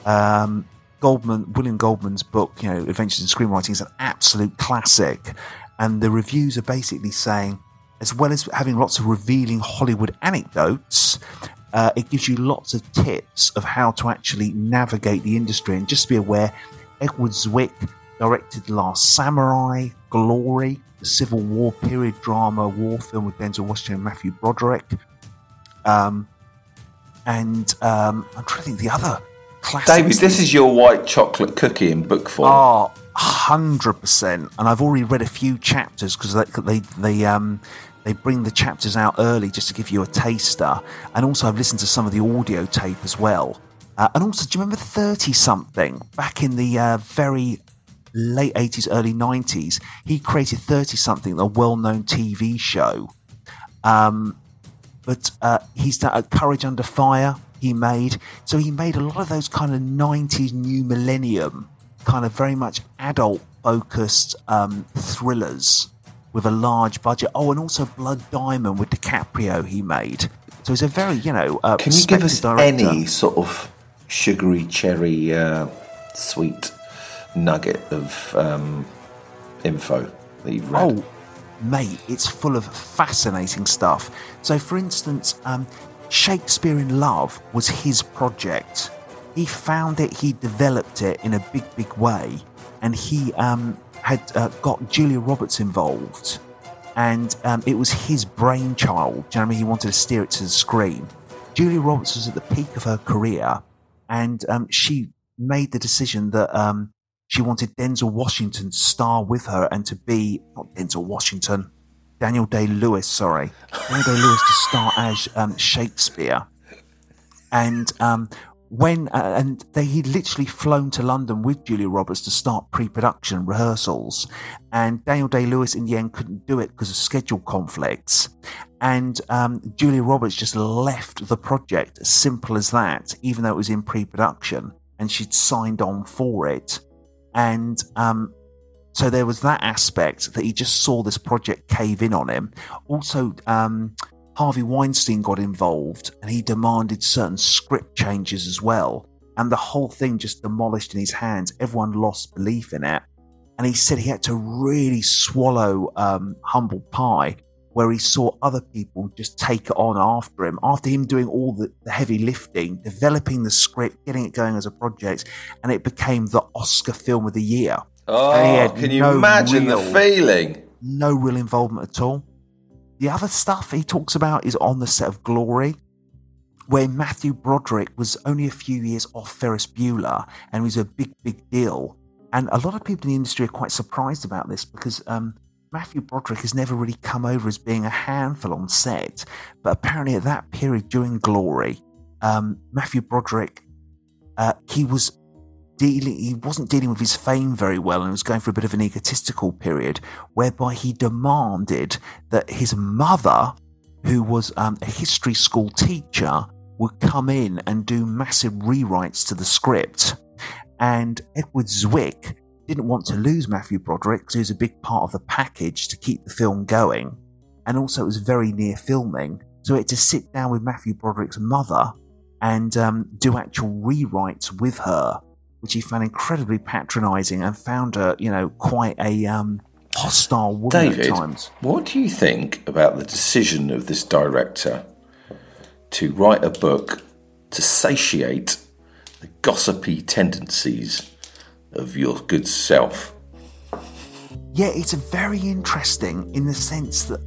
[SPEAKER 4] um, Goldman, William Goldman's book, you know, Adventures in Screenwriting, is an absolute classic, and the reviews are basically saying, as well as having lots of revealing Hollywood anecdotes, uh, it gives you lots of tips of how to actually navigate the industry. And just to be aware, Edward Zwick directed Last Samurai, Glory, the Civil War period drama war film with Denzel Washington and Matthew Broderick. Um, and um, I'm trying to think the other classics.
[SPEAKER 3] David, this is your white chocolate cookie in book form.
[SPEAKER 4] Oh, one hundred percent. And I've already read a few chapters because they, they, they, um, they bring the chapters out early just to give you a taster. And also I've listened to some of the audio tape as well. Uh, and also, do you remember thirty something? Back in the uh, very late eighties, early nineties, he created thirty something, a well-known T V show. Um, but uh, he's done uh, Courage Under Fire, he made. So he made a lot of those kind of nineties, new millennium, kind of very much adult-focused um, thrillers with a large budget. Oh, and also Blood Diamond with DiCaprio he made. So he's a very, you know, uh,
[SPEAKER 3] Can you give us
[SPEAKER 4] respected director.
[SPEAKER 3] any sort of sugary cherry uh, sweet nugget of um, info that you've read?
[SPEAKER 4] Oh, mate, it's full of fascinating stuff. So, for instance, um, Shakespeare in Love was his project. He found it, he developed it in a big, big way, and he um, had uh, got Julia Roberts involved, and um, it was his brainchild. Do you know what I mean? He wanted to steer it to the screen. Julia Roberts was at the peak of her career, and um, she made the decision that um, she wanted Denzel Washington to star with her and to be, not Denzel Washington, Daniel Day-Lewis, sorry, Daniel Day-Lewis to star as um, Shakespeare. And um, when uh, and they he'd literally flown to London with Julia Roberts to start pre-production rehearsals, and Daniel Day-Lewis in the end couldn't do it because of schedule conflicts, and um, Julia Roberts just left the project, as simple as that, even though it was in pre-production and she'd signed on for it. And um, so there was that aspect that he just saw this project cave in on him. Also, um, Harvey Weinstein got involved and he demanded certain script changes as well. And the whole thing just demolished in his hands. Everyone lost belief in it. And he said he had to really swallow um, humble pie, where he saw other people just take it on after him, after him doing all the, the heavy lifting, developing the script, getting it going as a project, and it became the Oscar film of the year.
[SPEAKER 3] Oh, can you no imagine real, the feeling?
[SPEAKER 4] No real involvement at all. The other stuff he talks about is on the set of Glory, where Matthew Broderick was only a few years off Ferris Bueller and was a big, big deal. And a lot of people in the industry are quite surprised about this because um, Matthew Broderick has never really come over as being a handful on set. But apparently at that period during Glory, um, Matthew Broderick, uh, he was dealing, he wasn't dealing with his fame very well and was going for a bit of an egotistical period, whereby he demanded that his mother, who was um, a history school teacher, would come in and do massive rewrites to the script. And Edward Zwick didn't want to lose Matthew Broderick because he was a big part of the package to keep the film going. And also it was very near filming. So he had to sit down with Matthew Broderick's mother and um, do actual rewrites with her, which he found incredibly patronising and found her, you know, quite a um, hostile woman
[SPEAKER 3] David,
[SPEAKER 4] at times.
[SPEAKER 3] What do you think about the decision of this director to write a book to satiate the gossipy tendencies of your good self?
[SPEAKER 4] Yeah, it's very interesting in the sense that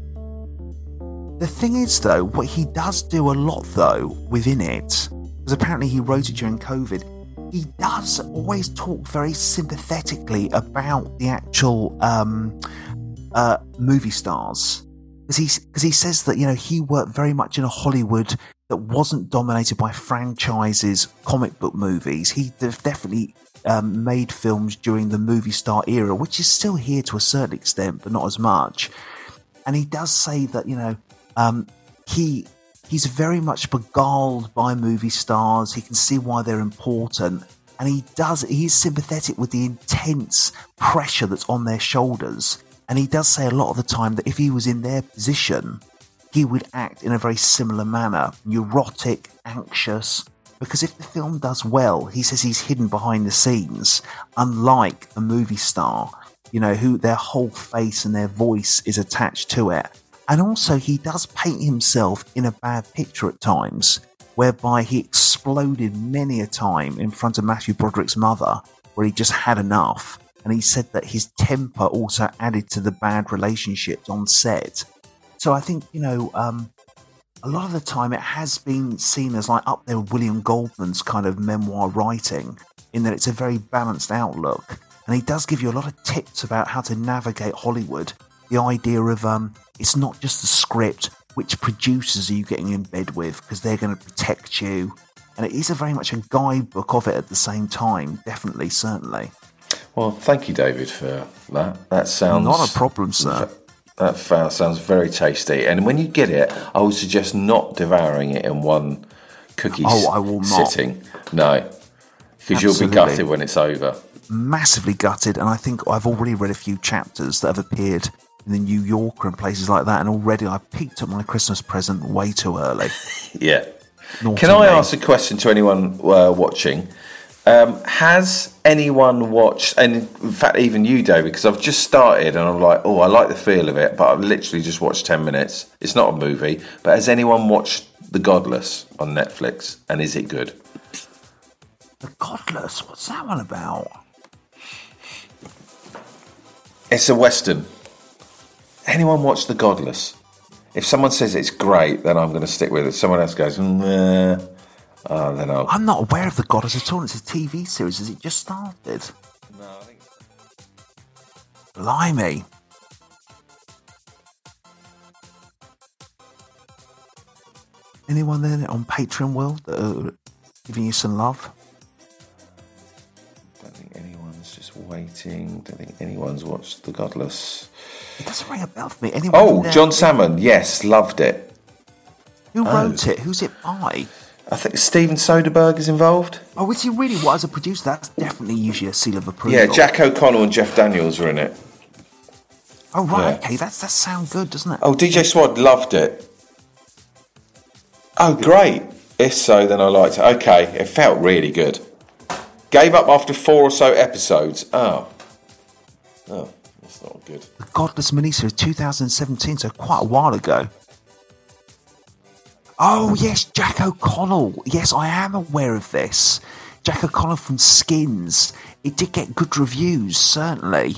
[SPEAKER 4] the thing is, though, what he does do a lot, though, within it, because apparently he wrote it during COVID, he does always talk very sympathetically about the actual um, uh, movie stars. Because he, because he says that, you know, he worked very much in a Hollywood that wasn't dominated by franchises, comic book movies. He definitely um, made films during the movie star era, which is still here to a certain extent, but not as much. And he does say that, you know, um, he he's very much beguiled by movie stars. He can see why they're important. And he does, he's sympathetic with the intense pressure that's on their shoulders. And he does say a lot of the time that if he was in their position, he would act in a very similar manner, neurotic, anxious, because if the film does well, he says he's hidden behind the scenes, unlike a movie star, you know, who their whole face and their voice is attached to it. And also he does paint himself in a bad picture at times, whereby he exploded many a time in front of Matthew Broderick's mother, where he just had enough. And he said that his temper also added to the bad relationships on set. So I think, you know, um, a lot of the time it has been seen as like up there with William Goldman's kind of memoir writing, in that it's a very balanced outlook. And he does give you a lot of tips about how to navigate Hollywood. The idea of um, it's not just the script, which producers are you getting in bed with, because they're going to protect you. And it is a very much a guidebook of it at the same time, definitely, certainly.
[SPEAKER 3] Well, thank you, David, for that. That sounds...
[SPEAKER 4] Not a problem, sir.
[SPEAKER 3] That sounds very tasty. And when you get it, I would suggest not devouring it in one cookie
[SPEAKER 4] oh, I will not.
[SPEAKER 3] sitting. No, because you'll be gutted when it's over.
[SPEAKER 4] Massively gutted, and I think I've already read a few chapters that have appeared in the New Yorker and places like that, and already I picked up my Christmas present way too early.
[SPEAKER 3] Yeah.
[SPEAKER 4] Naughty
[SPEAKER 3] Can I
[SPEAKER 4] me.
[SPEAKER 3] ask a question to anyone uh, watching? Um, has anyone watched, and in fact even you, David, because I've just started and I'm like, oh, I like the feel of it, but I've literally just watched ten minutes. It's not a movie, but has anyone watched The Godless on Netflix, and is it good?
[SPEAKER 4] The Godless? What's that one about?
[SPEAKER 3] It's a Western. Anyone watch The Godless? If someone says it's great, then I'm going to stick with it. If someone else goes, nah, oh, then I'll...
[SPEAKER 4] I'm not aware of The Godless at all. It's a T V series. Has it just started?
[SPEAKER 3] No, I think...
[SPEAKER 4] Blimey. Anyone there on Patreon, Will, that are giving you some love?
[SPEAKER 3] Don't think anyone's just waiting. Don't think anyone's watched The Godless.
[SPEAKER 4] It doesn't ring a bell for me. Anyone
[SPEAKER 3] Oh, John Salmon. Yes, loved it.
[SPEAKER 4] Who
[SPEAKER 3] oh.
[SPEAKER 4] wrote it? Who's it by?
[SPEAKER 3] I think Steven Soderbergh is involved.
[SPEAKER 4] Oh, is he really? What, as a producer? That's definitely usually a seal of approval.
[SPEAKER 3] Yeah, Jack O'Connell and Jeff Daniels are in it.
[SPEAKER 4] Oh, right.
[SPEAKER 3] Yeah.
[SPEAKER 4] Okay, that's, that sounds good, doesn't it?
[SPEAKER 3] Oh, D J Swad loved it. Oh, great. If so, then I liked it. Okay, it felt really good. Gave up after four or so episodes. Oh. Oh, that's not good.
[SPEAKER 4] The Godless miniseries, two thousand seventeen, so quite a while ago. Oh, yes, Jack O'Connell. Yes, I am aware of this. Jack O'Connell from Skins. It did get good reviews, certainly.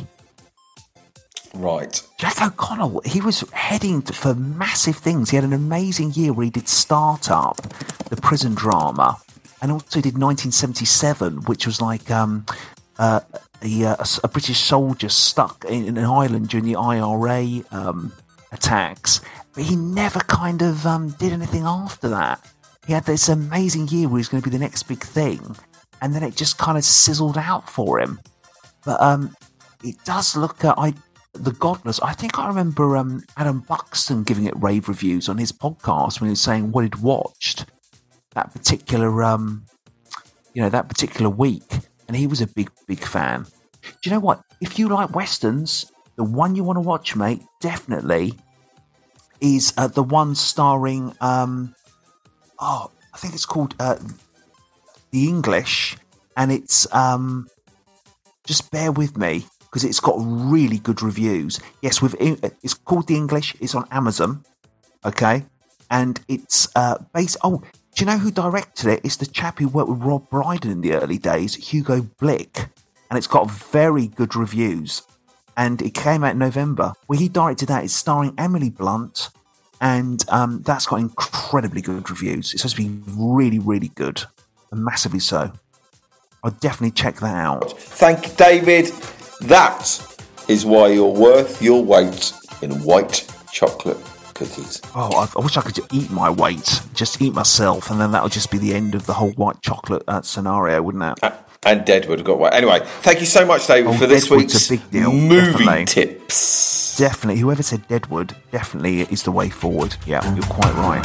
[SPEAKER 3] Right.
[SPEAKER 4] Jack O'Connell, he was heading for massive things. He had an amazing year where he did Startup, the prison drama, and also did nineteen seventy-seven, which was like um, uh, a, a, a British soldier stuck in, in an island during the I R A um, attacks. But he never kind of um, did anything after that. He had this amazing year where he was going to be the next big thing, and then it just kind of sizzled out for him. But um, it does look at... I. The Godless, I think I remember um, Adam Buxton giving it rave reviews on his podcast when he was saying what he'd watched that particular, um, you know, that particular week, and he was a big, big fan. Do you know what? If you like westerns, the one you want to watch, mate, definitely is uh, the one starring, um, oh, I think it's called uh, The English, and it's um, just bear with me. Because it's got really good reviews. Yes, with it's called The English. It's on Amazon, okay, and it's uh, based. Oh, do you know who directed it? It's the chap who worked with Rob Brydon in the early days, Hugo Blick, and it's got very good reviews. And it came out in November. Where he directed that, it's starring Emily Blunt, and um, that's got incredibly good reviews. It's supposed to be really, really good, and massively so. I'll definitely check that out.
[SPEAKER 3] Thank you, David. That is why you're worth your weight in white chocolate cookies.
[SPEAKER 4] Oh, I, I wish I could just eat my weight, just eat myself, and then that would just be the end of the whole white chocolate uh, scenario, wouldn't it?
[SPEAKER 3] Uh, and Deadwood have got white. Anyway, thank you so much, David,
[SPEAKER 4] oh,
[SPEAKER 3] for this
[SPEAKER 4] Deadwood's
[SPEAKER 3] week's
[SPEAKER 4] a big deal.
[SPEAKER 3] movie
[SPEAKER 4] Definitely.
[SPEAKER 3] tips.
[SPEAKER 4] Definitely. Whoever said Deadwood definitely is the way forward. Yeah, you're quite right.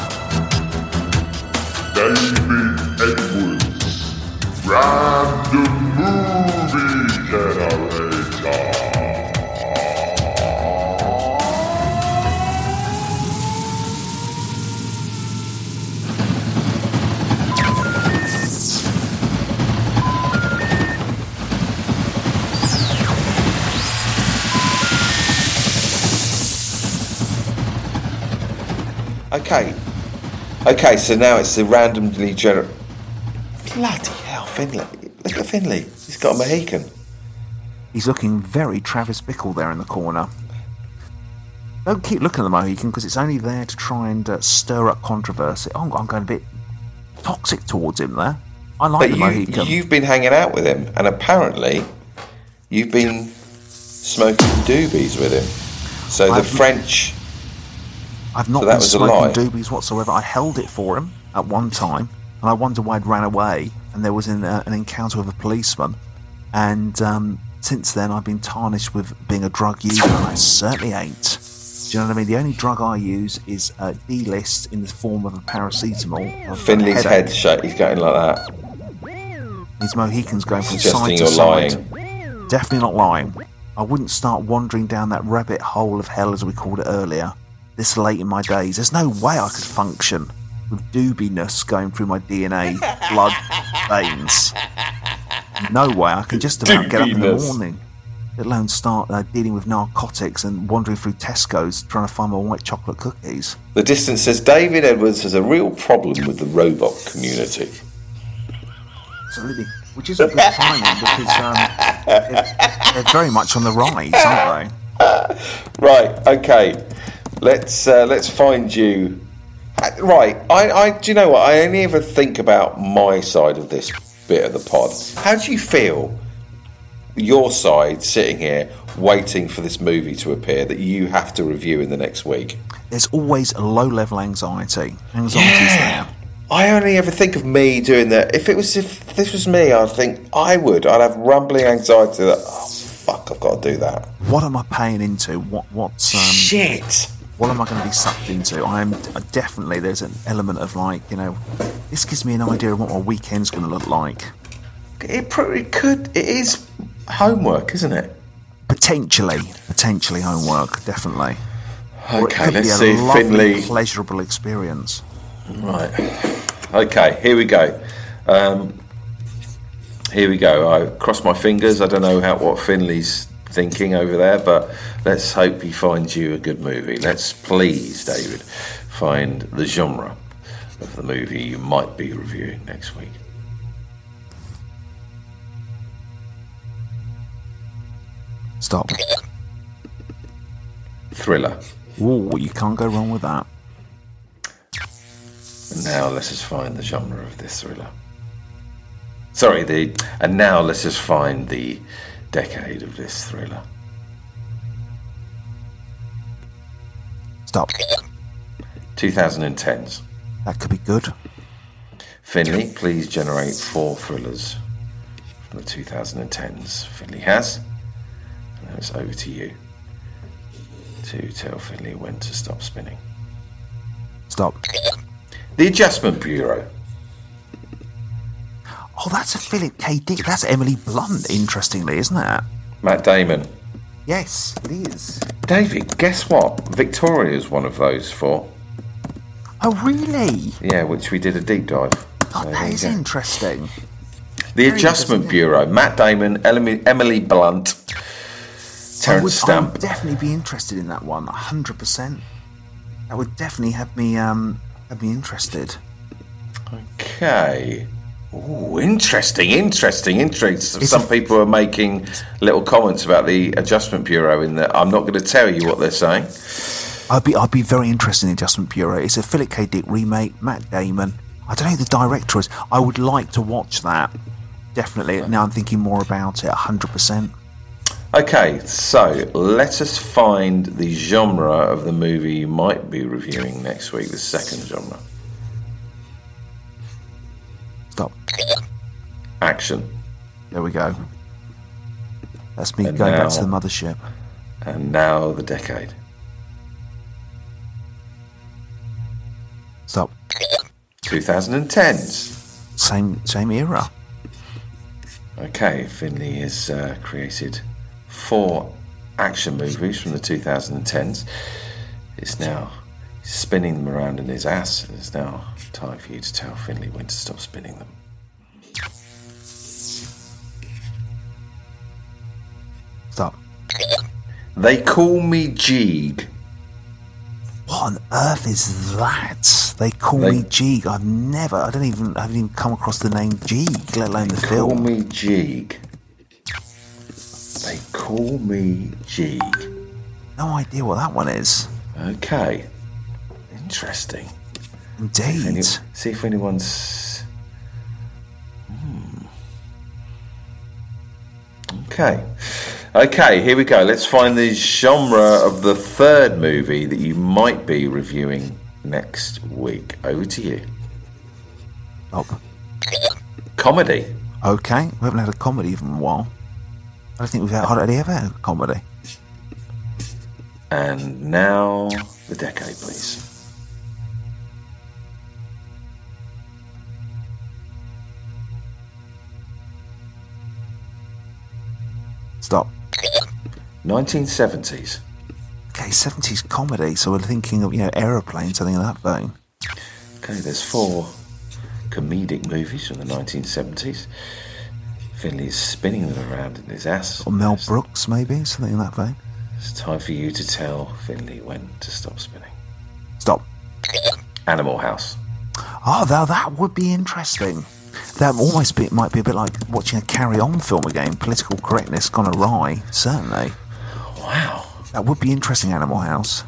[SPEAKER 6] David Edwards, Random Movie Generator.
[SPEAKER 3] Okay. Okay, so now it's the randomly generated... Bloody hell, Finley. Look at Finley. He's got a Mohican.
[SPEAKER 4] He's looking very Travis Bickle there in the corner. Don't keep looking at the Mohican because it's only there to try and uh, stir up controversy. Oh, I'm going a bit toxic towards him there. I like
[SPEAKER 3] but
[SPEAKER 4] the
[SPEAKER 3] you,
[SPEAKER 4] Mohican.
[SPEAKER 3] You've been hanging out with him, and apparently you've been smoking doobies with him. So
[SPEAKER 4] I've,
[SPEAKER 3] the French...
[SPEAKER 4] I've not
[SPEAKER 3] so that
[SPEAKER 4] been
[SPEAKER 3] was
[SPEAKER 4] smoking
[SPEAKER 3] a
[SPEAKER 4] doobies whatsoever. I held it for him at one time, and I wondered why I'd ran away, and there was an, uh, an encounter with a policeman. And um, since then, I've been tarnished with being a drug user, and I certainly ain't. Do you know what I mean? The only drug I use is uh, D-list in the form of a paracetamol.
[SPEAKER 3] Finley's head shake. He's going like that.
[SPEAKER 4] His Mohican's going from
[SPEAKER 3] Suggesting
[SPEAKER 4] side to
[SPEAKER 3] you're
[SPEAKER 4] side.
[SPEAKER 3] lying.
[SPEAKER 4] Definitely not lying. I wouldn't start wandering down that rabbit hole of hell, as we called it earlier, this late in my days. There's no way I could function with doobiness going through my D N A, blood, veins. No way. I can just about get up in the morning. let alone start uh, dealing with narcotics and wandering through Tesco's trying to find my white chocolate cookies.
[SPEAKER 3] The Distance says David Edwards has a real problem with the robot community.
[SPEAKER 4] Absolutely. Which is a good timing because um, they're, they're very much on the rise, aren't they?
[SPEAKER 3] Right, okay. Let's uh, let's find you. Right, I, I do you know what? I only ever think about my side of this bit of the pod. How do you feel? Your side sitting here waiting for this movie to appear that you have to review in the next week.
[SPEAKER 4] There's always a low-level anxiety. Anxiety's
[SPEAKER 3] Yeah.
[SPEAKER 4] there.
[SPEAKER 3] I only ever think of me doing that. If it was, if this was me, I'd think I would. I'd have rumbling anxiety that, oh fuck, I've got to do that.
[SPEAKER 4] What am I paying into? What what's um,
[SPEAKER 3] Shit.
[SPEAKER 4] What am I going to be sucked into? I'm definitely, there's an element of like, you know, this gives me an idea of what my weekend's going to look like.
[SPEAKER 3] It probably could. It is homework, isn't it?
[SPEAKER 4] Potentially, potentially homework, definitely. Or it
[SPEAKER 3] Okay,
[SPEAKER 4] could
[SPEAKER 3] let's
[SPEAKER 4] be a
[SPEAKER 3] see if
[SPEAKER 4] lovely,
[SPEAKER 3] Finley.
[SPEAKER 4] pleasurable experience.
[SPEAKER 3] Right. Okay, here we go. Um, here we go. I cross my fingers. I don't know how what Finley's thinking over there, but let's hope he finds you a good movie. Let's please, David, find the genre of the movie you might be reviewing next week.
[SPEAKER 4] Stop.
[SPEAKER 3] Thriller.
[SPEAKER 4] Ooh, you can't go wrong with that.
[SPEAKER 3] And now let's just find the genre of this thriller. Sorry, the and now let's just find the decade of this thriller.
[SPEAKER 4] Stop.
[SPEAKER 3] twenty tens.
[SPEAKER 4] That could be good.
[SPEAKER 3] Finley, please generate four thrillers from the twenty tens. Finley has. And now it's over to you to tell Finley when to stop spinning.
[SPEAKER 4] Stop.
[SPEAKER 3] The Adjustment Bureau.
[SPEAKER 4] Oh, that's a Philip K. Dick. That's Emily Blunt, interestingly, isn't it?
[SPEAKER 3] Matt Damon.
[SPEAKER 4] Yes, it is.
[SPEAKER 3] David, guess what? Victoria's one of those four.
[SPEAKER 4] Oh, really?
[SPEAKER 3] Yeah, which we did a deep dive.
[SPEAKER 4] God,
[SPEAKER 3] So
[SPEAKER 4] that
[SPEAKER 3] there
[SPEAKER 4] is
[SPEAKER 3] you go.
[SPEAKER 4] interesting.
[SPEAKER 3] The
[SPEAKER 4] Very
[SPEAKER 3] Adjustment
[SPEAKER 4] interesting.
[SPEAKER 3] Bureau. Matt Damon, Emily, Emily Blunt,
[SPEAKER 4] I would,
[SPEAKER 3] Terence
[SPEAKER 4] I would
[SPEAKER 3] Stamp.
[SPEAKER 4] definitely be interested in that one, one hundred percent. That would definitely have me, um, have me interested.
[SPEAKER 3] Okay. Ooh, interesting, interesting, interesting.
[SPEAKER 4] It's
[SPEAKER 3] Some
[SPEAKER 4] a-
[SPEAKER 3] people are making little comments about the Adjustment Bureau in that I'm not going to tell you what they're saying.
[SPEAKER 4] I'd be, I'd be very interested in the Adjustment Bureau. It's a Philip K. Dick remake, Matt Damon. I don't know who the director is. I would like to watch that. Definitely. Now I'm thinking more about it, one hundred percent.
[SPEAKER 3] Okay, so let us find the genre of the movie you might be reviewing next week, the second genre.
[SPEAKER 4] Stop.
[SPEAKER 3] Action.
[SPEAKER 4] There we go. That's me
[SPEAKER 3] And
[SPEAKER 4] going back
[SPEAKER 3] now-
[SPEAKER 4] to the mothership.
[SPEAKER 3] And now the decade.
[SPEAKER 4] Stop.
[SPEAKER 3] twenty tens.
[SPEAKER 4] Same same era.
[SPEAKER 3] Okay, Finley has uh, created four action movies from the twenty tens. It's now spinning them around in his ass, and it's now time for you to tell Finley when to stop spinning them.
[SPEAKER 4] Stop.
[SPEAKER 3] They Call Me Jeeg.
[SPEAKER 4] What on earth is that? They call
[SPEAKER 3] They-
[SPEAKER 4] me Jeeg. I've never, I don't even, I haven't even come across the name Jeeg, let alone the
[SPEAKER 3] Call
[SPEAKER 4] film.
[SPEAKER 3] Me Jeeg. They Call Me Jeeg.
[SPEAKER 4] No idea what that one is.
[SPEAKER 3] Okay. Interesting.
[SPEAKER 4] Indeed.
[SPEAKER 3] Any, see if anyone's. Hmm. Okay. Okay, here we go. Let's find the genre of the third movie that you might be reviewing next week. Over to you.
[SPEAKER 4] Stop.
[SPEAKER 3] Comedy.
[SPEAKER 4] Okay, we haven't had a comedy for a while. I don't think we've had, hardly ever had a comedy.
[SPEAKER 3] And now the decade, please.
[SPEAKER 4] Stop.
[SPEAKER 3] nineteen seventies.
[SPEAKER 4] Okay, seventies comedy, so we're thinking of, you know, Aeroplane, something in that vein.
[SPEAKER 3] Okay, there's four comedic movies from the nineteen seventies. Finley's spinning them around in his ass.
[SPEAKER 4] Or Mel Brooks, maybe, something in that vein.
[SPEAKER 3] It's time for you to tell Finley when to stop spinning.
[SPEAKER 4] Stop.
[SPEAKER 3] Animal House.
[SPEAKER 4] Oh, now that would be interesting. That almost be, might be a bit like watching a Carry On film again. Political correctness gone awry, certainly.
[SPEAKER 3] Wow.
[SPEAKER 4] That would be interesting, Animal House.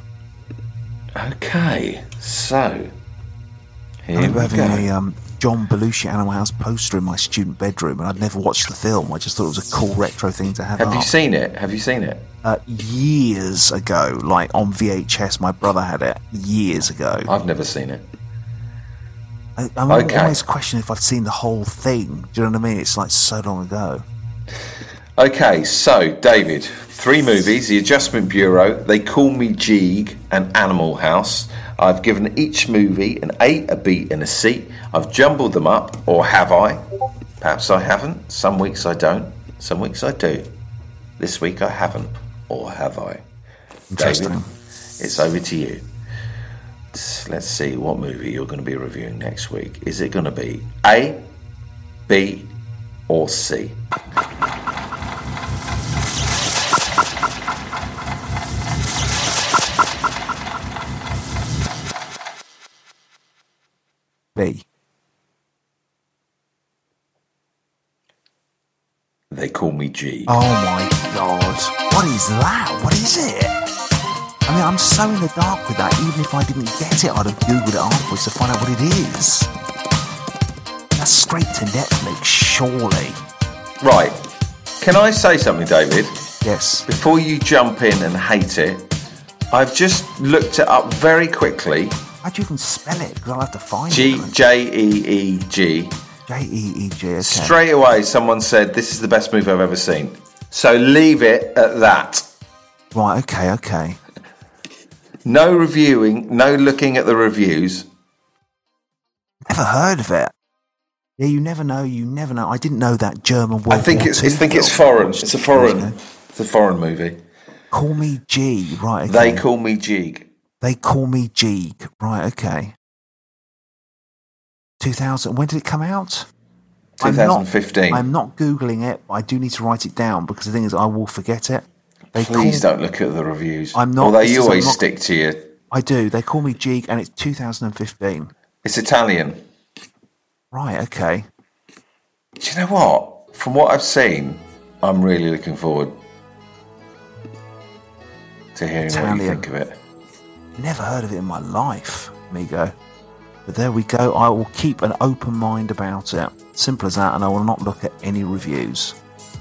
[SPEAKER 3] Okay, so...
[SPEAKER 4] I remember having a um, John Belushi Animal House poster in my student bedroom, and I'd never watched the film. I just thought it was a cool retro thing to have
[SPEAKER 3] Have
[SPEAKER 4] up.
[SPEAKER 3] you seen it? Have you seen it?
[SPEAKER 4] Uh, years ago, like on V H S. My brother had it years ago.
[SPEAKER 3] I've never seen it.
[SPEAKER 4] I, I'm
[SPEAKER 3] Okay.
[SPEAKER 4] always questioning if I'd seen the whole thing. Do you know what I mean? It's like so long ago.
[SPEAKER 3] Okay, so, David, three movies, The Adjustment Bureau, They Call Me Jeeg, and Animal House. I've given each movie an A, a B, and a C. I've jumbled them up, or have I? Perhaps I haven't. Some weeks I don't. Some weeks I do. This week I haven't, or have I?
[SPEAKER 4] Interesting.
[SPEAKER 3] David, it's over to you. Let's see what movie you're going to be reviewing next week. Is it going to be A, B, or C?
[SPEAKER 4] B.
[SPEAKER 3] They Call Me Jeeg.
[SPEAKER 4] Oh my god. What is that? What is it? I mean, I'm so in the dark with that. Even if I didn't get it, I'd have Googled it afterwards to find out what it is. That's straight to Netflix, surely.
[SPEAKER 3] Right. Can I say something, David?
[SPEAKER 4] Yes.
[SPEAKER 3] Before you jump in and hate it, I've just looked it up very quickly.
[SPEAKER 4] How'd you even spell it? Because I'll have to find
[SPEAKER 3] G
[SPEAKER 4] it.
[SPEAKER 3] J E E G.
[SPEAKER 4] J E E G, okay.
[SPEAKER 3] Straight away, someone said, this is the best movie I've ever seen. So leave it at that.
[SPEAKER 4] Right, okay, okay.
[SPEAKER 3] No reviewing, no looking at the reviews.
[SPEAKER 4] Never heard of it. Yeah, you never know, you never know. I didn't know that German World
[SPEAKER 3] I think
[SPEAKER 4] War
[SPEAKER 3] it's,
[SPEAKER 4] Two
[SPEAKER 3] I think it's
[SPEAKER 4] film.
[SPEAKER 3] foreign. It's a foreign. It's a foreign movie.
[SPEAKER 4] Call Me G, right, okay.
[SPEAKER 3] They Call Me Jeeg.
[SPEAKER 4] They Call Me Jeeg, right, okay. two thousand, when did it come out?
[SPEAKER 3] twenty fifteen.
[SPEAKER 4] I'm not, I'm not Googling it, but I do need to write it down because the thing is I will forget it. They
[SPEAKER 3] Please
[SPEAKER 4] call,
[SPEAKER 3] don't look at the reviews.
[SPEAKER 4] I'm not.
[SPEAKER 3] Although you
[SPEAKER 4] is,
[SPEAKER 3] always
[SPEAKER 4] not,
[SPEAKER 3] stick to your...
[SPEAKER 4] I do. They Call Me Jeeg and it's two thousand fifteen.
[SPEAKER 3] It's Italian.
[SPEAKER 4] Right, okay.
[SPEAKER 3] Do you know what? From what I've seen, I'm really looking forward to hearing
[SPEAKER 4] Italian.
[SPEAKER 3] what you think of it.
[SPEAKER 4] Never heard of it in my life, amigo. But there we go. I will keep an open mind about it. Simple as that, and I will not look at any reviews.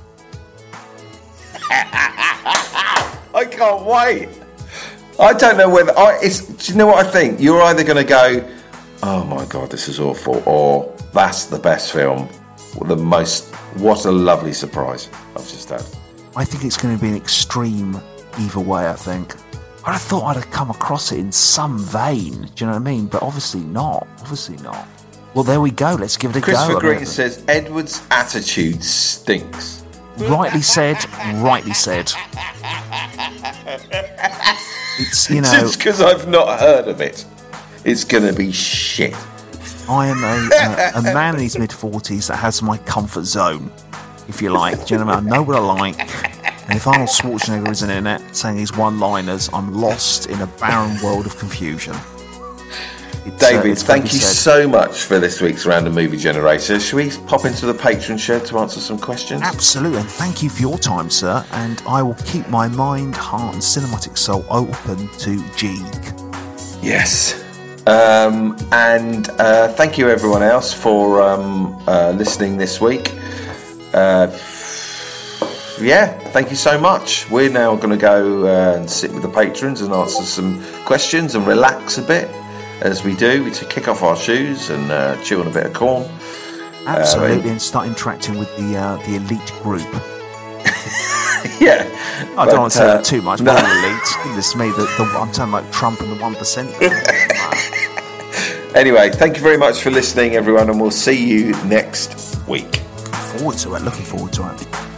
[SPEAKER 3] I can't wait. I don't know whether I. It's. Do you know what I think? You're either going to go, "Oh my god, this is awful," or "That's the best film." The most. What a lovely surprise I've just had.
[SPEAKER 4] I think it's going to be an extreme either way. I think. I'd have thought I'd have come across it in some vein. Do you know what I mean? But obviously not. Obviously not. Well, there we go. Let's give it a
[SPEAKER 3] Christopher
[SPEAKER 4] go.
[SPEAKER 3] Green says Edward's attitude stinks.
[SPEAKER 4] Rightly said. Rightly said. It's, you know,
[SPEAKER 3] Just because I've not heard of it, it's going to be shit.
[SPEAKER 4] I am a, a, a man in his mid forties that has my comfort zone, if you like. Do you know what I mean? I know what I like. And if Arnold Schwarzenegger isn't in it, saying his one-liners, I'm lost in a barren world of confusion. It's,
[SPEAKER 3] David,
[SPEAKER 4] uh,
[SPEAKER 3] thank you
[SPEAKER 4] said.
[SPEAKER 3] so much for this week's Random Movie Generator. Should we pop into the Patreon show to answer some questions?
[SPEAKER 4] Absolutely, and thank you for your time, sir. And I will keep my mind, heart, and cinematic soul open to Jeeg.
[SPEAKER 3] Yes. Um, and uh, thank you, everyone else, for um, uh, listening this week. Uh, yeah, thank you so much. We're now going to go uh, and sit with the patrons and answer some questions and relax a bit. As we do, we kick off our shoes and uh, chew on a bit of corn.
[SPEAKER 4] Absolutely,
[SPEAKER 3] uh,
[SPEAKER 4] and start interacting with the uh, the elite group.
[SPEAKER 3] Yeah,
[SPEAKER 4] I
[SPEAKER 3] but,
[SPEAKER 4] don't want to say
[SPEAKER 3] uh,
[SPEAKER 4] that too much.
[SPEAKER 3] no.
[SPEAKER 4] But elite, goodness me, the, the, I'm sounding like Trump and the one percent.
[SPEAKER 3] Anyway, thank you very much for listening, everyone, and we'll see you next week.
[SPEAKER 4] Forward to it. Looking forward to it.